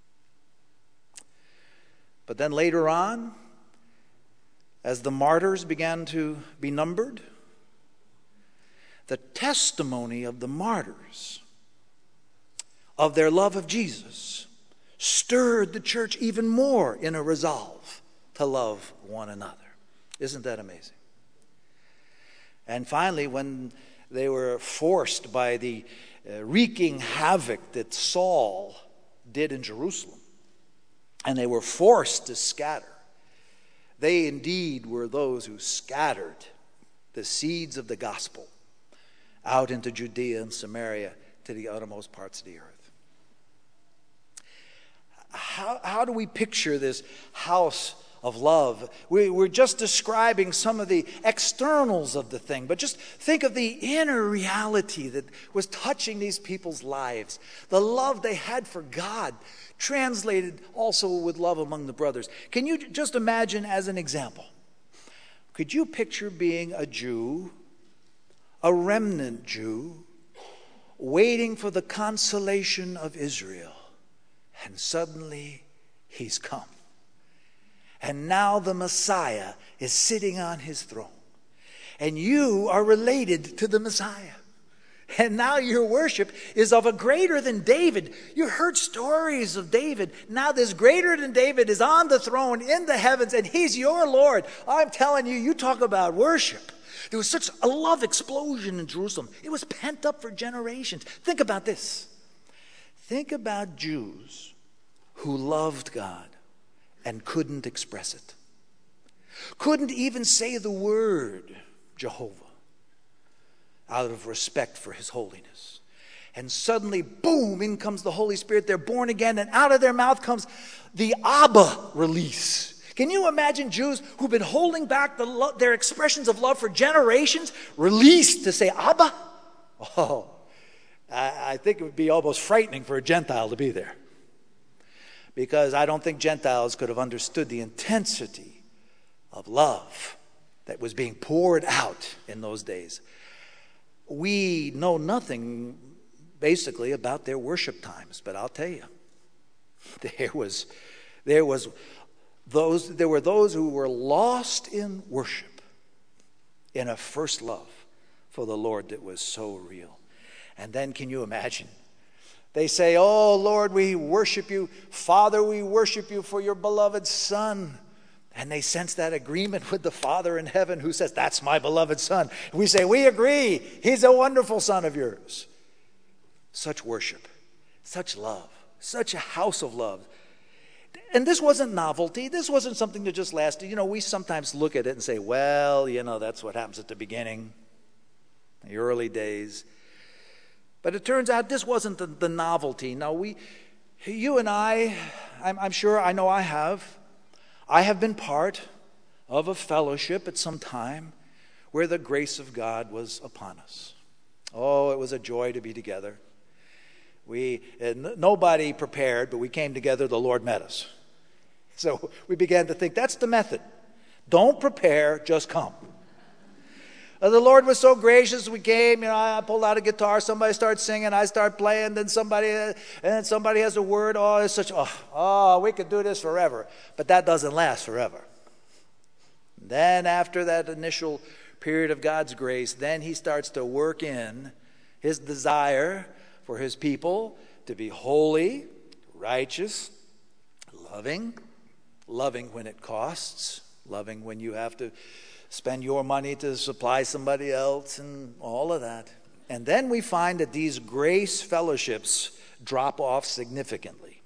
But then later on, as the martyrs began to be numbered, the testimony of the martyrs of their love of Jesus stirred the church even more in a resolve to love one another. Isn't that amazing? And finally, when they were forced by the uh, wreaking havoc that Saul did in Jerusalem, and they were forced to scatter, they indeed were those who scattered the seeds of the gospel out into Judea and Samaria to the uttermost parts of the earth. How, how do we picture this house of love? We, we're just describing some of the externals of the thing, but just think of the inner reality that was touching these people's lives. The love they had for God, translated also with love among the brothers. Can you just imagine, as an example, could you picture being a Jew, a remnant Jew, waiting for the consolation of Israel, and suddenly he's come. And now the Messiah is sitting on his throne. And you are related to the Messiah. And now your worship is of a greater than David. You heard stories of David. Now this greater than David is on the throne in the heavens, and he's your Lord. I'm telling you, you talk about worship. There was such a love explosion in Jerusalem. It was pent up for generations. Think about this. Think about Jews who loved God and couldn't express it. Couldn't even say the word Jehovah out of respect for his holiness. And suddenly, boom, in comes the Holy Spirit. They're born again, and out of their mouth comes the Abba release. Can you imagine Jews who've been holding back the lo- their expressions of love for generations, released to say Abba? Oh, I, I think it would be almost frightening for a Gentile to be there. Because I don't think Gentiles could have understood the intensity of love that was being poured out in those days. We know nothing basically about their worship times, but I'll tell you, there was, there was those, there were those who were lost in worship, in a first love for the Lord that was so real. And then can you imagine? They say, "Oh Lord, we worship you. Father, we worship you for your beloved Son." And they sense that agreement with the Father in heaven who says, "That's my beloved Son." We say, "We agree. He's a wonderful Son of yours." Such worship, such love, such a house of love. And this wasn't novelty. This wasn't something that just lasted. You know, we sometimes look at it and say, well, you know, that's what happens at the beginning, the early days. But it turns out this wasn't the, the novelty. No, we, you and I, I'm, I'm sure, I know I have, I have been part of a fellowship at some time where the grace of God was upon us. Oh, it was a joy to be together. We, nobody prepared, but we came together, the Lord met us. So we began to think, that's the method. Don't prepare, just come. Uh, the Lord was so gracious. We came, you know, I pulled out a guitar, somebody started singing, I start playing, then somebody, uh, and then somebody has a word. Oh, it's such, oh, oh, we could do this forever. But that doesn't last forever. Then after that initial period of God's grace, then he starts to work in his desire for his people to be holy, righteous, loving, loving when it costs, loving when you have to spend your money to supply somebody else and all of that. And then we find that these grace fellowships drop off significantly.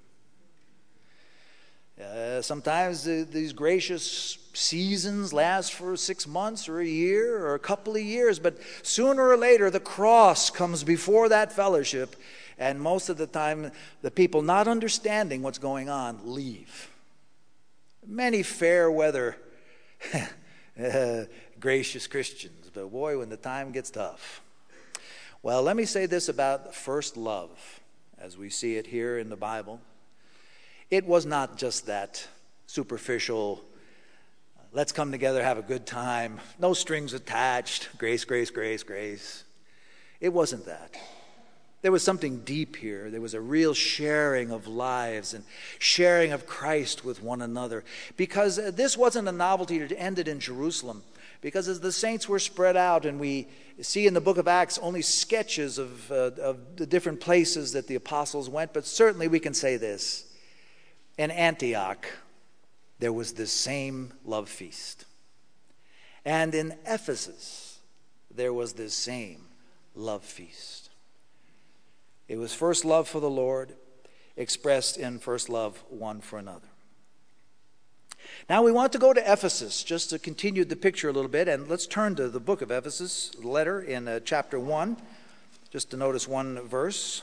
Uh, sometimes the, these gracious seasons last for six months or a year or a couple of years, but sooner or later the cross comes before that fellowship, and most of the time the people not understanding what's going on leave. Many fair weather uh, gracious Christians, but boy, when the time gets tough. Well, let me say this about first love as we see it here in the Bible. It was not just that superficial, let's come together, have a good time, no strings attached, grace, grace, grace, grace. It wasn't that. There was something deep here. There was a real sharing of lives and sharing of Christ with one another. Because this wasn't a novelty that ended in Jerusalem. Because as the saints were spread out, and we see in the book of Acts only sketches of, uh, of the different places that the apostles went, but certainly we can say this. In Antioch, there was this same love feast. And in Ephesus, there was this same love feast. It was first love for the Lord, expressed in first love one for another. Now we want to go to Ephesus, just to continue the picture a little bit, and let's turn to the book of Ephesus, the letter in uh, chapter one, just to notice one verse.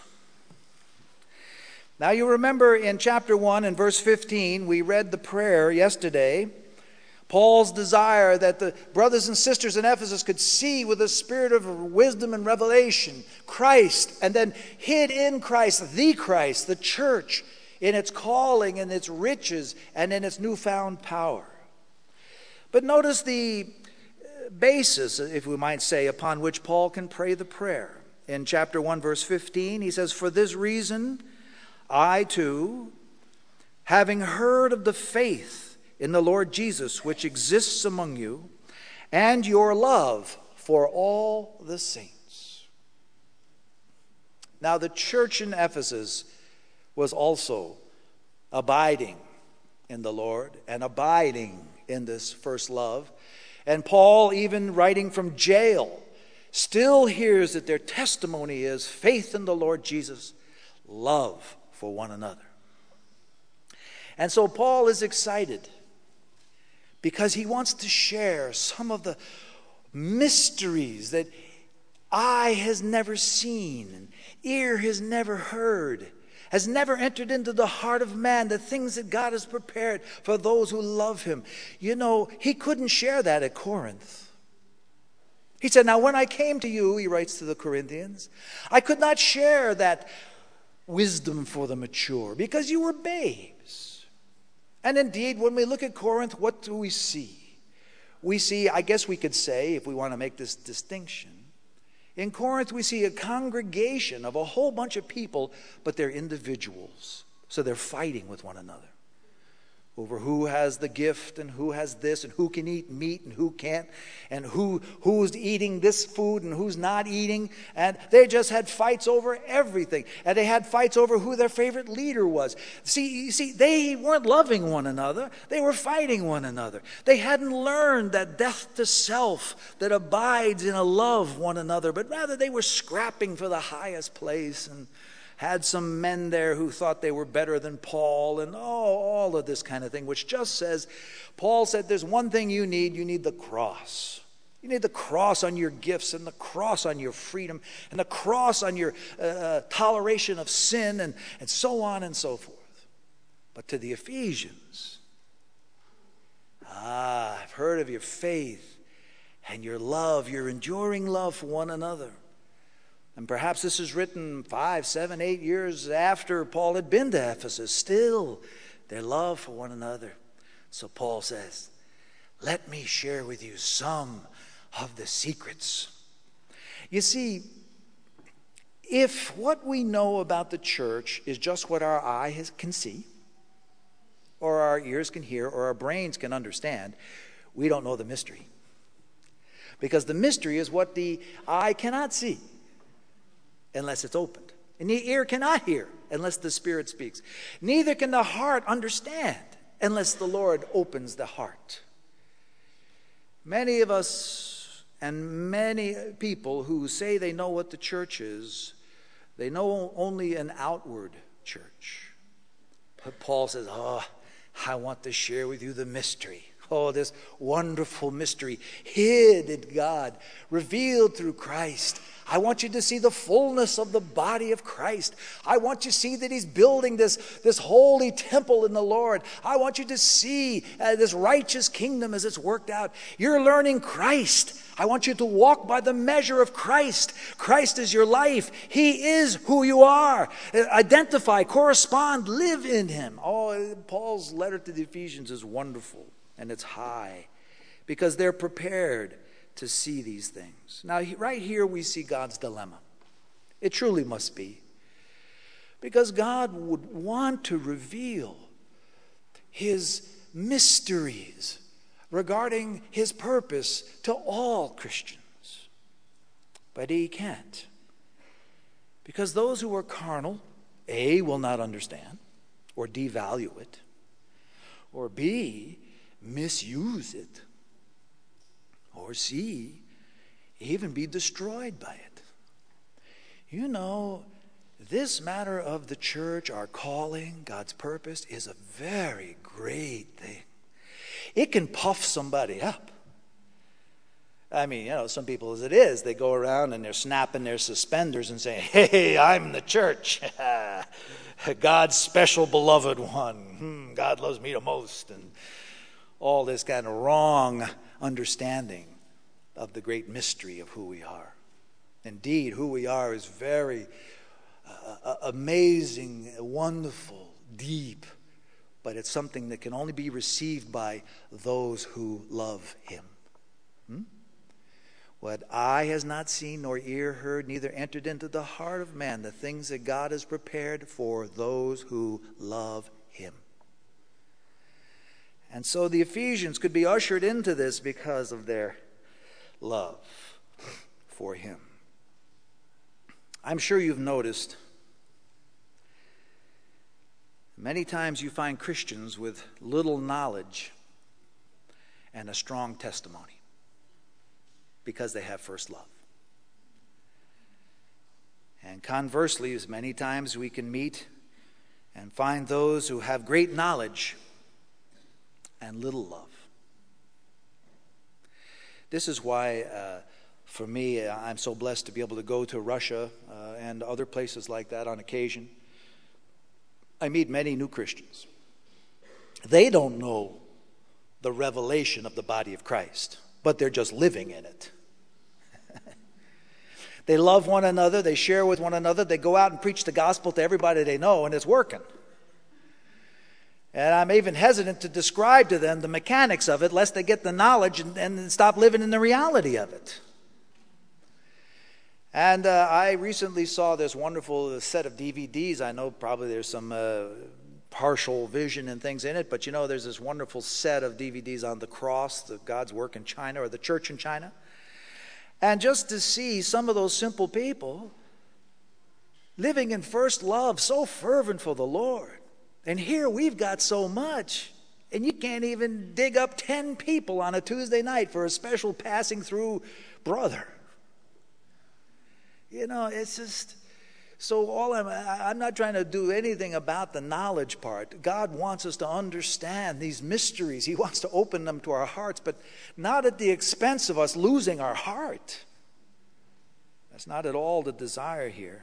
Now you remember in chapter one and verse fifteen, we read the prayer yesterday, Paul's desire that the brothers and sisters in Ephesus could see with a spirit of wisdom and revelation Christ, and then hid in Christ, the Christ, the church, in its calling, in its riches, and in its newfound power. But notice the basis, if we might say, upon which Paul can pray the prayer. In chapter one, verse fifteen, he says, "For this reason, I too, having heard of the faith in the Lord Jesus, which exists among you, and your love for all the saints." Now, the church in Ephesus was also abiding in the Lord and abiding in this first love. And Paul, even writing from jail, still hears that their testimony is faith in the Lord Jesus, love for one another. And so Paul is excited because he wants to share some of the mysteries that eye has never seen and ear has never heard, has never entered into the heart of man, the things that God has prepared for those who love him. You know, he couldn't share that at Corinth. He said, now when I came to you, he writes to the Corinthians, I could not share that wisdom for the mature because you were babes. And indeed, when we look at Corinth, what do we see? We see, I guess we could say, if we want to make this distinction, in Corinth we see a congregation of a whole bunch of people, but they're individuals. So they're fighting with one another over who has the gift and who has this and who can eat meat and who can't, and who who's eating this food and who's not eating. And they just had fights over everything. And they had fights over who their favorite leader was. See, you see, they weren't loving one another. They were fighting one another. They hadn't learned that death to self that abides in a love one another, but rather they were scrapping for the highest place, and had some men there who thought they were better than Paul, and oh, all of this kind of thing, which just says, Paul said, there's one thing you need. You need the cross. You need the cross on your gifts, and the cross on your freedom, and the cross on your uh, toleration of sin, and, and so on and so forth. But to the Ephesians, ah, I've heard of your faith and your love, your enduring love for one another. And perhaps this is written five, seven, eight years after Paul had been to Ephesus. Still, their love for one another. So Paul says, let me share with you some of the secrets. You see, if what we know about the church is just what our eye has, can see, or our ears can hear, or our brains can understand, we don't know the mystery. Because the mystery is what the eye cannot see unless it's opened. And the ear cannot hear unless the Spirit speaks. Neither can the heart understand unless the Lord opens the heart. Many of us and many people who say they know what the church is, they know only an outward church. But Paul says, oh, I want to share with you the mystery. Oh, this wonderful mystery hid in God, revealed through Christ. I want you to see the fullness of the body of Christ. I want you to see that he's building this, this holy temple in the Lord. I want you to see uh, this righteous kingdom as it's worked out. You're learning Christ. I want you to walk by the measure of Christ. Christ is your life. He is who you are. Identify, correspond, live in him. Oh, Paul's letter to the Ephesians is wonderful, and it's high because they're prepared to see these things. Now, right here we see God's dilemma. It truly must be. Because God would want to reveal his mysteries regarding his purpose to all Christians. But he can't. Because those who are carnal, A, will not understand or devalue it, or B, misuse it, or C, even be destroyed by it. You know, this matter of the church, our calling, God's purpose, is a very great thing. It can puff somebody up. I mean, you know, some people as it is, they go around and they're snapping their suspenders and saying, hey, I'm the church. God's special beloved one. Hmm, God loves me the most. And all this kind of wrong understanding of the great mystery of who we are. Indeed, who we are is very uh, amazing, wonderful, deep, but it's something that can only be received by those who love him. Hmm? What eye has not seen, nor ear heard, neither entered into the heart of man, the things that God has prepared for those who love him. And so the Ephesians could be ushered into this because of their love for him. I'm sure you've noticed many times you find Christians with little knowledge and a strong testimony because they have first love. And conversely, as many times we can meet and find those who have great knowledge and little love. This is why, uh, for me, I'm so blessed to be able to go to Russia uh, and other places like that on occasion. I meet many new Christians. They don't know the revelation of the body of Christ, but they're just living in it. They love one another, they share with one another, they go out and preach the gospel to everybody they know, and it's working. And I'm even hesitant to describe to them the mechanics of it, lest they get the knowledge and, and stop living in the reality of it. And uh, I recently saw this wonderful set of D V Ds. I know probably there's some uh, partial vision and things in it, but you know there's this wonderful set of D V Ds on the cross, the God's work in China, or the church in China. And just to see some of those simple people living in first love, so fervent for the Lord. And here we've got so much, and you can't even dig up ten people on a Tuesday night for a special passing through brother. You know, it's just, so all I'm, I'm not trying to do anything about the knowledge part. God wants us to understand these mysteries. He wants to open them to our hearts, but not at the expense of us losing our heart. That's not at all the desire here.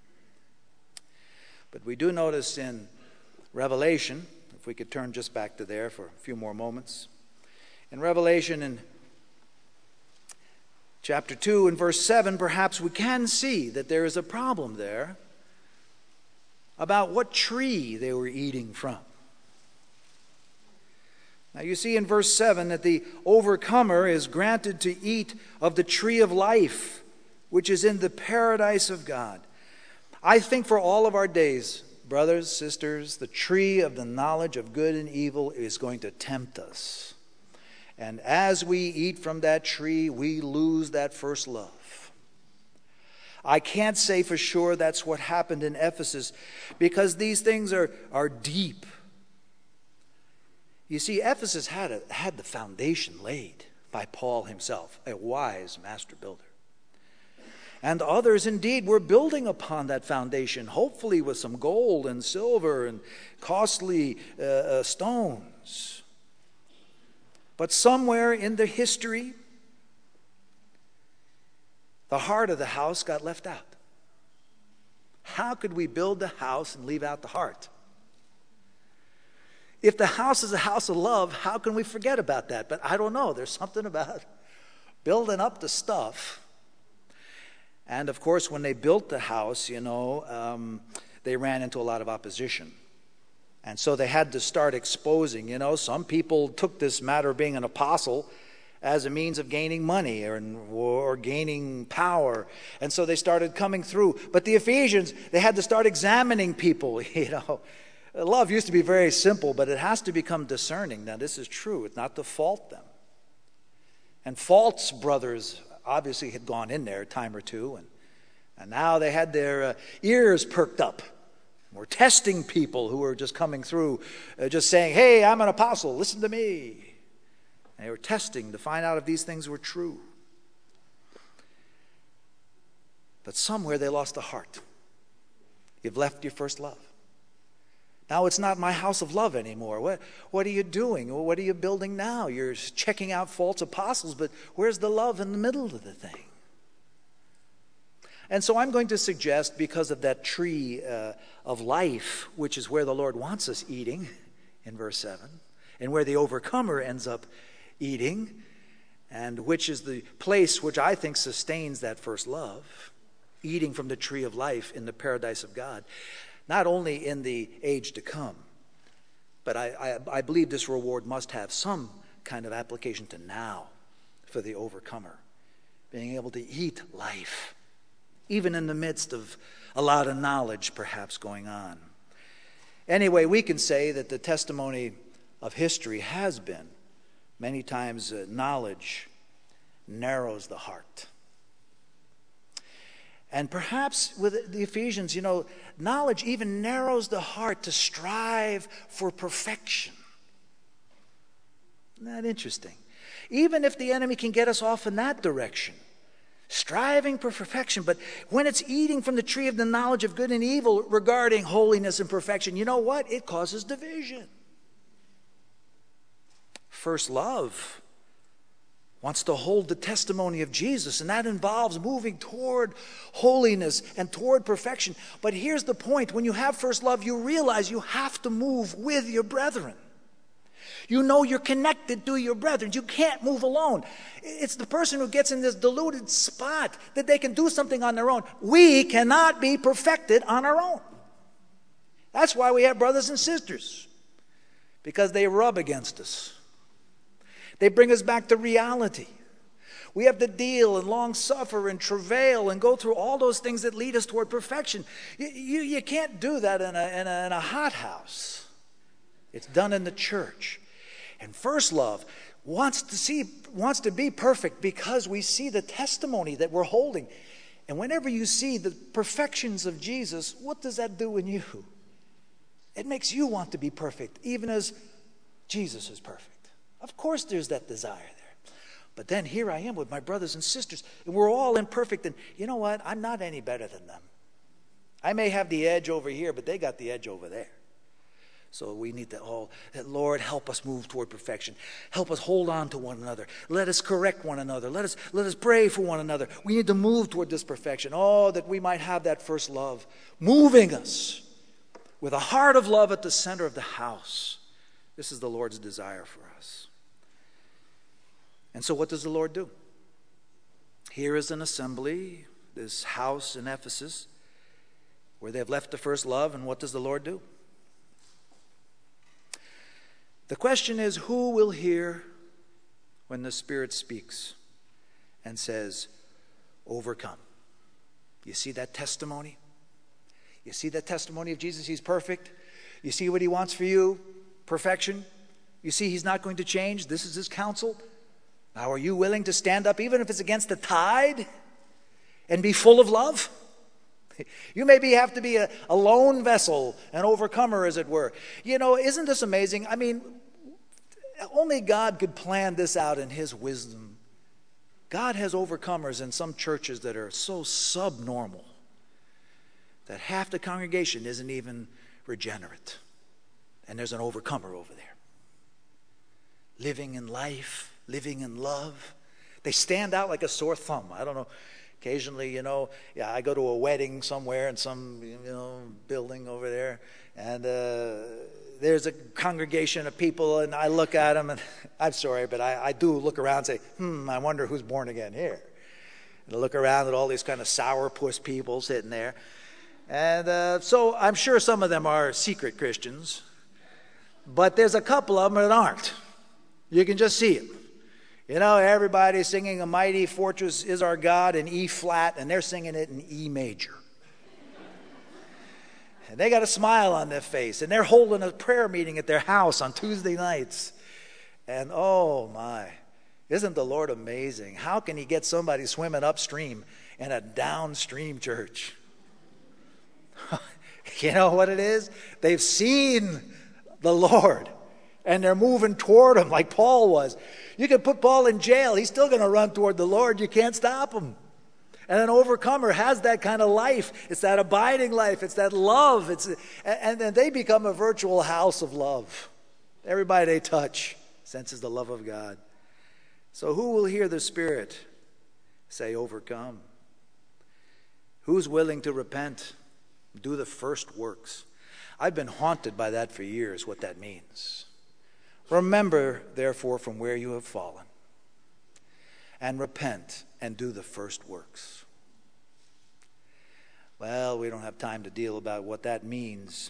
But we do notice in Revelation, if we could turn just back to there for a few more moments. In Revelation, in chapter two and verse seven, perhaps we can see that there is a problem there about what tree they were eating from. Now you see in verse seven that the overcomer is granted to eat of the tree of life, which is in the paradise of God. I think for all of our days, brothers, sisters, the tree of the knowledge of good and evil is going to tempt us. And as we eat from that tree, we lose that first love. I can't say for sure that's what happened in Ephesus, because these things are, are deep. You see, Ephesus had, a, had the foundation laid by Paul himself, a wise master builder. And others indeed were building upon that foundation, hopefully with some gold and silver and costly uh, uh, stones. But somewhere in the history, the heart of the house got left out. How could we build the house and leave out the heart? If the house is a house of love, how can we forget about that? But I don't know. There's something about building up the stuff. And of course, when they built the house, you know, um, they ran into a lot of opposition. And so they had to start exposing, you know, some people took this matter of being an apostle as a means of gaining money or, or gaining power. And so they started coming through. But the Ephesians, they had to start examining people, you know. Love used to be very simple, but it has to become discerning. Now, this is true. It's not to fault them. And false brothers obviously had gone in there a time or two, and, and now they had their uh, ears perked up. We're testing people who were just coming through, uh, just saying, hey, I'm an apostle, listen to me. And they were testing to find out if these things were true. But somewhere they lost the heart. You've left your first love. Now it's not my house of love anymore. What, what are you doing? What are you building now? You're checking out false apostles, but where's the love in the middle of the thing? And so I'm going to suggest, because of that tree uh, of life, which is where the Lord wants us eating, in verse seven, and where the overcomer ends up eating, and which is the place which I think sustains that first love, eating from the tree of life in the paradise of God. Not only in the age to come, but I, I, I believe this reward must have some kind of application to now for the overcomer. Being able to eat life, even in the midst of a lot of knowledge perhaps going on. Anyway, we can say that the testimony of history has been many times uh, knowledge narrows the heart. And perhaps with the Ephesians, you know, knowledge even narrows the heart to strive for perfection. Isn't that interesting? Even if the enemy can get us off in that direction, striving for perfection, but when it's eating from the tree of the knowledge of good and evil regarding holiness and perfection, you know what? It causes division. First love wants to hold the testimony of Jesus, and that involves moving toward holiness and toward perfection. But here's the point. When you have first love, you realize you have to move with your brethren. You know you're connected to your brethren. You can't move alone. It's the person who gets in this deluded spot that they can do something on their own. We cannot be perfected on our own. That's why we have brothers and sisters, because they rub against us. They bring us back to reality. We have to deal and long suffer and travail and go through all those things that lead us toward perfection. You, you, you can't do that in a, in, a, in a hothouse. It's done in the church. And first love wants to see, wants to be perfect because we see the testimony that we're holding. And whenever you see the perfections of Jesus, what does that do in you? It makes you want to be perfect, even as Jesus is perfect. Of course there's that desire there. But then here I am with my brothers and sisters, and we're all imperfect. And you know what? I'm not any better than them. I may have the edge over here, but they got the edge over there. So we need to all, Lord, help us move toward perfection. Help us hold on to one another. Let us correct one another. Let us, let us pray for one another. We need to move toward this perfection. Oh, that we might have that first love moving us with a heart of love at the center of the house. This is the Lord's desire for us. And so what does the Lord do? Here is an assembly, this house in Ephesus, where they have left the first love, and what does the Lord do? The question is, who will hear when the Spirit speaks and says, overcome? You see that testimony? You see that testimony of Jesus? He's perfect. You see what he wants for you? Perfection. You see he's not going to change. This is his counsel. Now, are you willing to stand up, even if it's against the tide, and be full of love? You maybe have to be a, a lone vessel, an overcomer, as it were. You know, isn't this amazing? I mean, only God could plan this out in his wisdom. God has overcomers in some churches that are so subnormal that half the congregation isn't even regenerate. And there's an overcomer over there. Living in life, living in love. They stand out like a sore thumb. I don't know. Occasionally, you know, yeah, I go to a wedding somewhere in some, you know, building over there, and uh, there's a congregation of people, and I look at them, and I'm sorry, but I, I do look around and say, hmm, I wonder who's born again here. And I look around at all these kind of sourpuss people sitting there, and uh, so I'm sure some of them are secret Christians, but there's a couple of them that aren't. You can just see it. You know, everybody's singing A Mighty Fortress Is Our God in E flat, and they're singing it in E major. And they got a smile on their face, and they're holding a prayer meeting at their house on Tuesday nights. And oh my, isn't the Lord amazing? How can he get somebody swimming upstream in a downstream church? You know what it is? They've seen the Lord, and they're moving toward him like Paul was. You can put Paul in jail. He's still going to run toward the Lord. You can't stop him. And an overcomer has that kind of life. It's that abiding life. It's that love. It's, and then they become a virtual house of love. Everybody they touch senses the love of God. So who will hear the Spirit say, overcome? Who's willing to repent? Do the first works. I've been haunted by that for years, what that means. Remember, therefore, from where you have fallen, and repent and do the first works. Well, we don't have time to deal about what that means,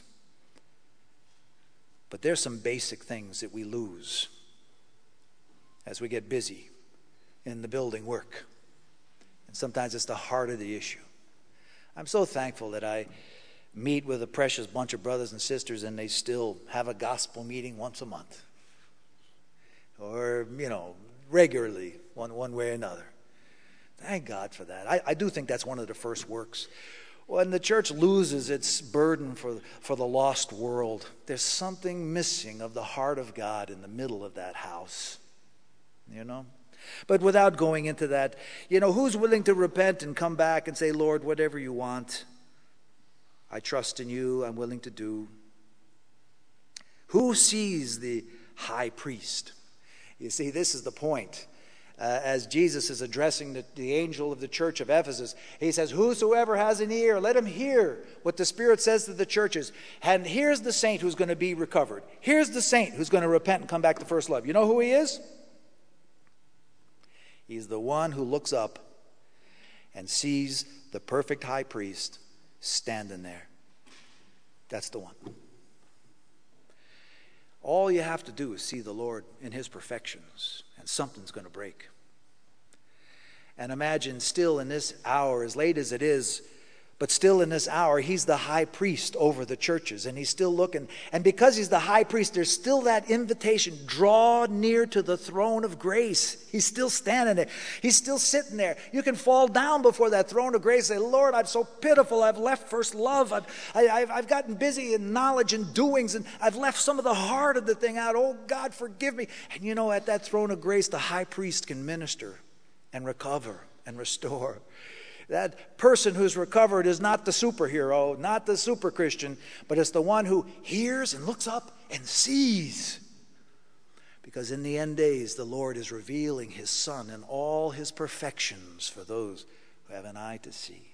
but there's some basic things that we lose as we get busy in the building work. And sometimes it's the heart of the issue. I'm so thankful that I meet with a precious bunch of brothers and sisters, and they still have a gospel meeting once a month. Or, you know, regularly, one, one way or another. Thank God for that. I, I do think that's one of the first works. When the church loses its burden for, for the lost world, there's something missing of the heart of God in the middle of that house. You know? But without going into that, you know, who's willing to repent and come back and say, Lord, whatever you want, I trust in you, I'm willing to do. Who sees the high priest? You see, this is the point. Uh, as Jesus is addressing the, the angel of the church of Ephesus, he says, whosoever has an ear, let him hear what the Spirit says to the churches. And here's the saint who's going to be recovered. Here's the saint who's going to repent and come back to first love. You know who he is? He's the one who looks up and sees the perfect high priest standing there. That's the one. All you have to do is see the Lord in his perfections, and something's going to break. And imagine still in this hour, as late as it is, but still in this hour, he's the high priest over the churches, and he's still looking. And because he's the high priest, there's still that invitation, draw near to the throne of grace. He's still standing there. He's still sitting there. You can fall down before that throne of grace and say, Lord, I'm so pitiful. I've left first love. I've, I, I've, I've gotten busy in knowledge and doings, and I've left some of the heart of the thing out. Oh, God, forgive me. And you know, at that throne of grace, the high priest can minister and recover and restore. That person who's recovered is not the superhero, not the super Christian, but it's the one who hears and looks up and sees. Because in the end days, the Lord is revealing his Son and all his perfections for those who have an eye to see.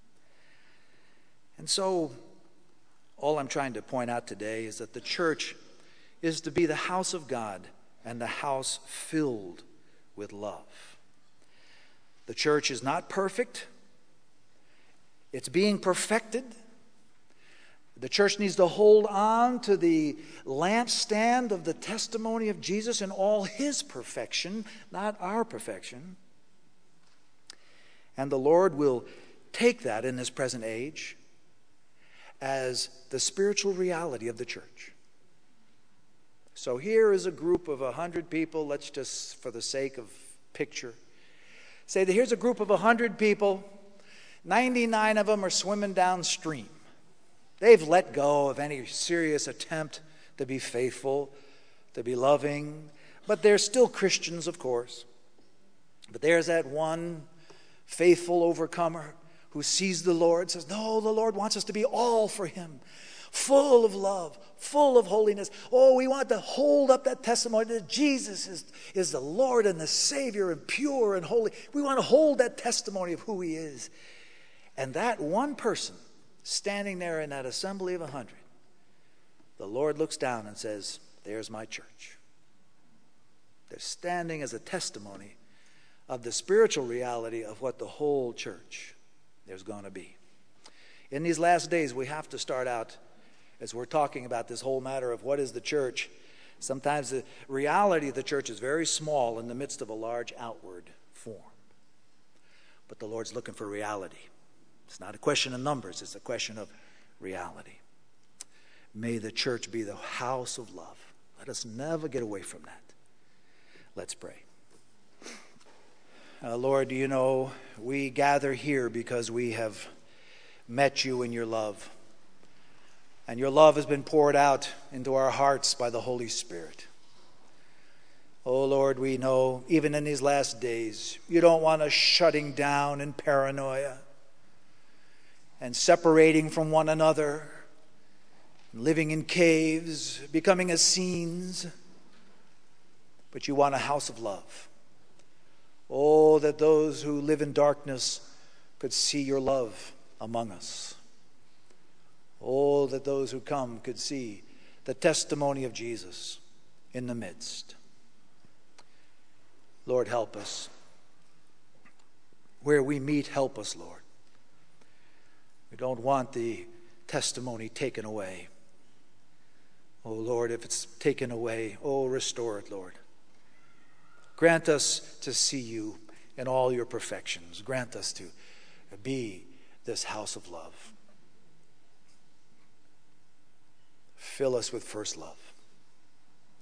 And so, all I'm trying to point out today is that the church is to be the house of God and the house filled with love. The church is not perfect. It's being perfected. The church needs to hold on to the lampstand of the testimony of Jesus in all his perfection, not our perfection. And the Lord will take that in this present age as the spiritual reality of the church. So here is a group of a hundred people. Let's just, for the sake of picture, say that here's a group of a hundred people. ninety-nine of them are swimming downstream. They've let go of any serious attempt to be faithful, to be loving, but they're still Christians, of course. But there's that one faithful overcomer who sees the Lord, says, no, the Lord wants us to be all for him, full of love, full of holiness. Oh, we want to hold up that testimony that Jesus is, is the Lord and the Savior and pure and holy. We want to hold that testimony of who he is. And that one person standing there in that assembly of a hundred, the Lord looks down and says, there's my church. They're standing as a testimony of the spiritual reality of what the whole church is going to be. In these last days, we have to start out, as we're talking about this whole matter of what is the church, sometimes the reality of the church is very small in the midst of a large outward form. But the Lord's looking for reality. It's not a question of numbers, it's a question of reality. May the church be the house of love. Let us never get away from that. Let's pray. Uh, Lord, you know, we gather here because we have met you in your love. And your love has been poured out into our hearts by the Holy Spirit. Oh, Lord, we know, even in these last days, you don't want us shutting down in paranoia and separating from one another, living in caves, becoming Essenes. But you want a house of love. Oh, that those who live in darkness could see your love among us. Oh, that those who come could see the testimony of Jesus in the midst. Lord, help us. Where we meet, help us, Lord. We don't want the testimony taken away. Oh, Lord, if it's taken away, oh, restore it, Lord. Grant us to see you in all your perfections. Grant us to be this house of love. Fill us with first love.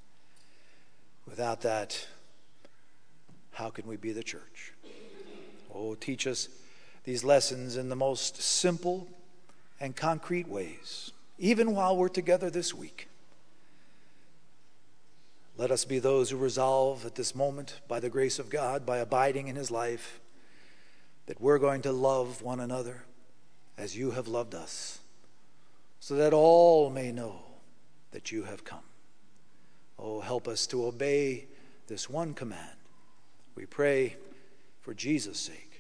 Without that, how can we be the church? Oh, teach us these lessons in the most simple and concrete ways, even while we're together this week. Let us be those who resolve at this moment, by the grace of God, by abiding in his life, that we're going to love one another as you have loved us, so that all may know that you have come. Oh, help us to obey this one command. We pray for Jesus' sake.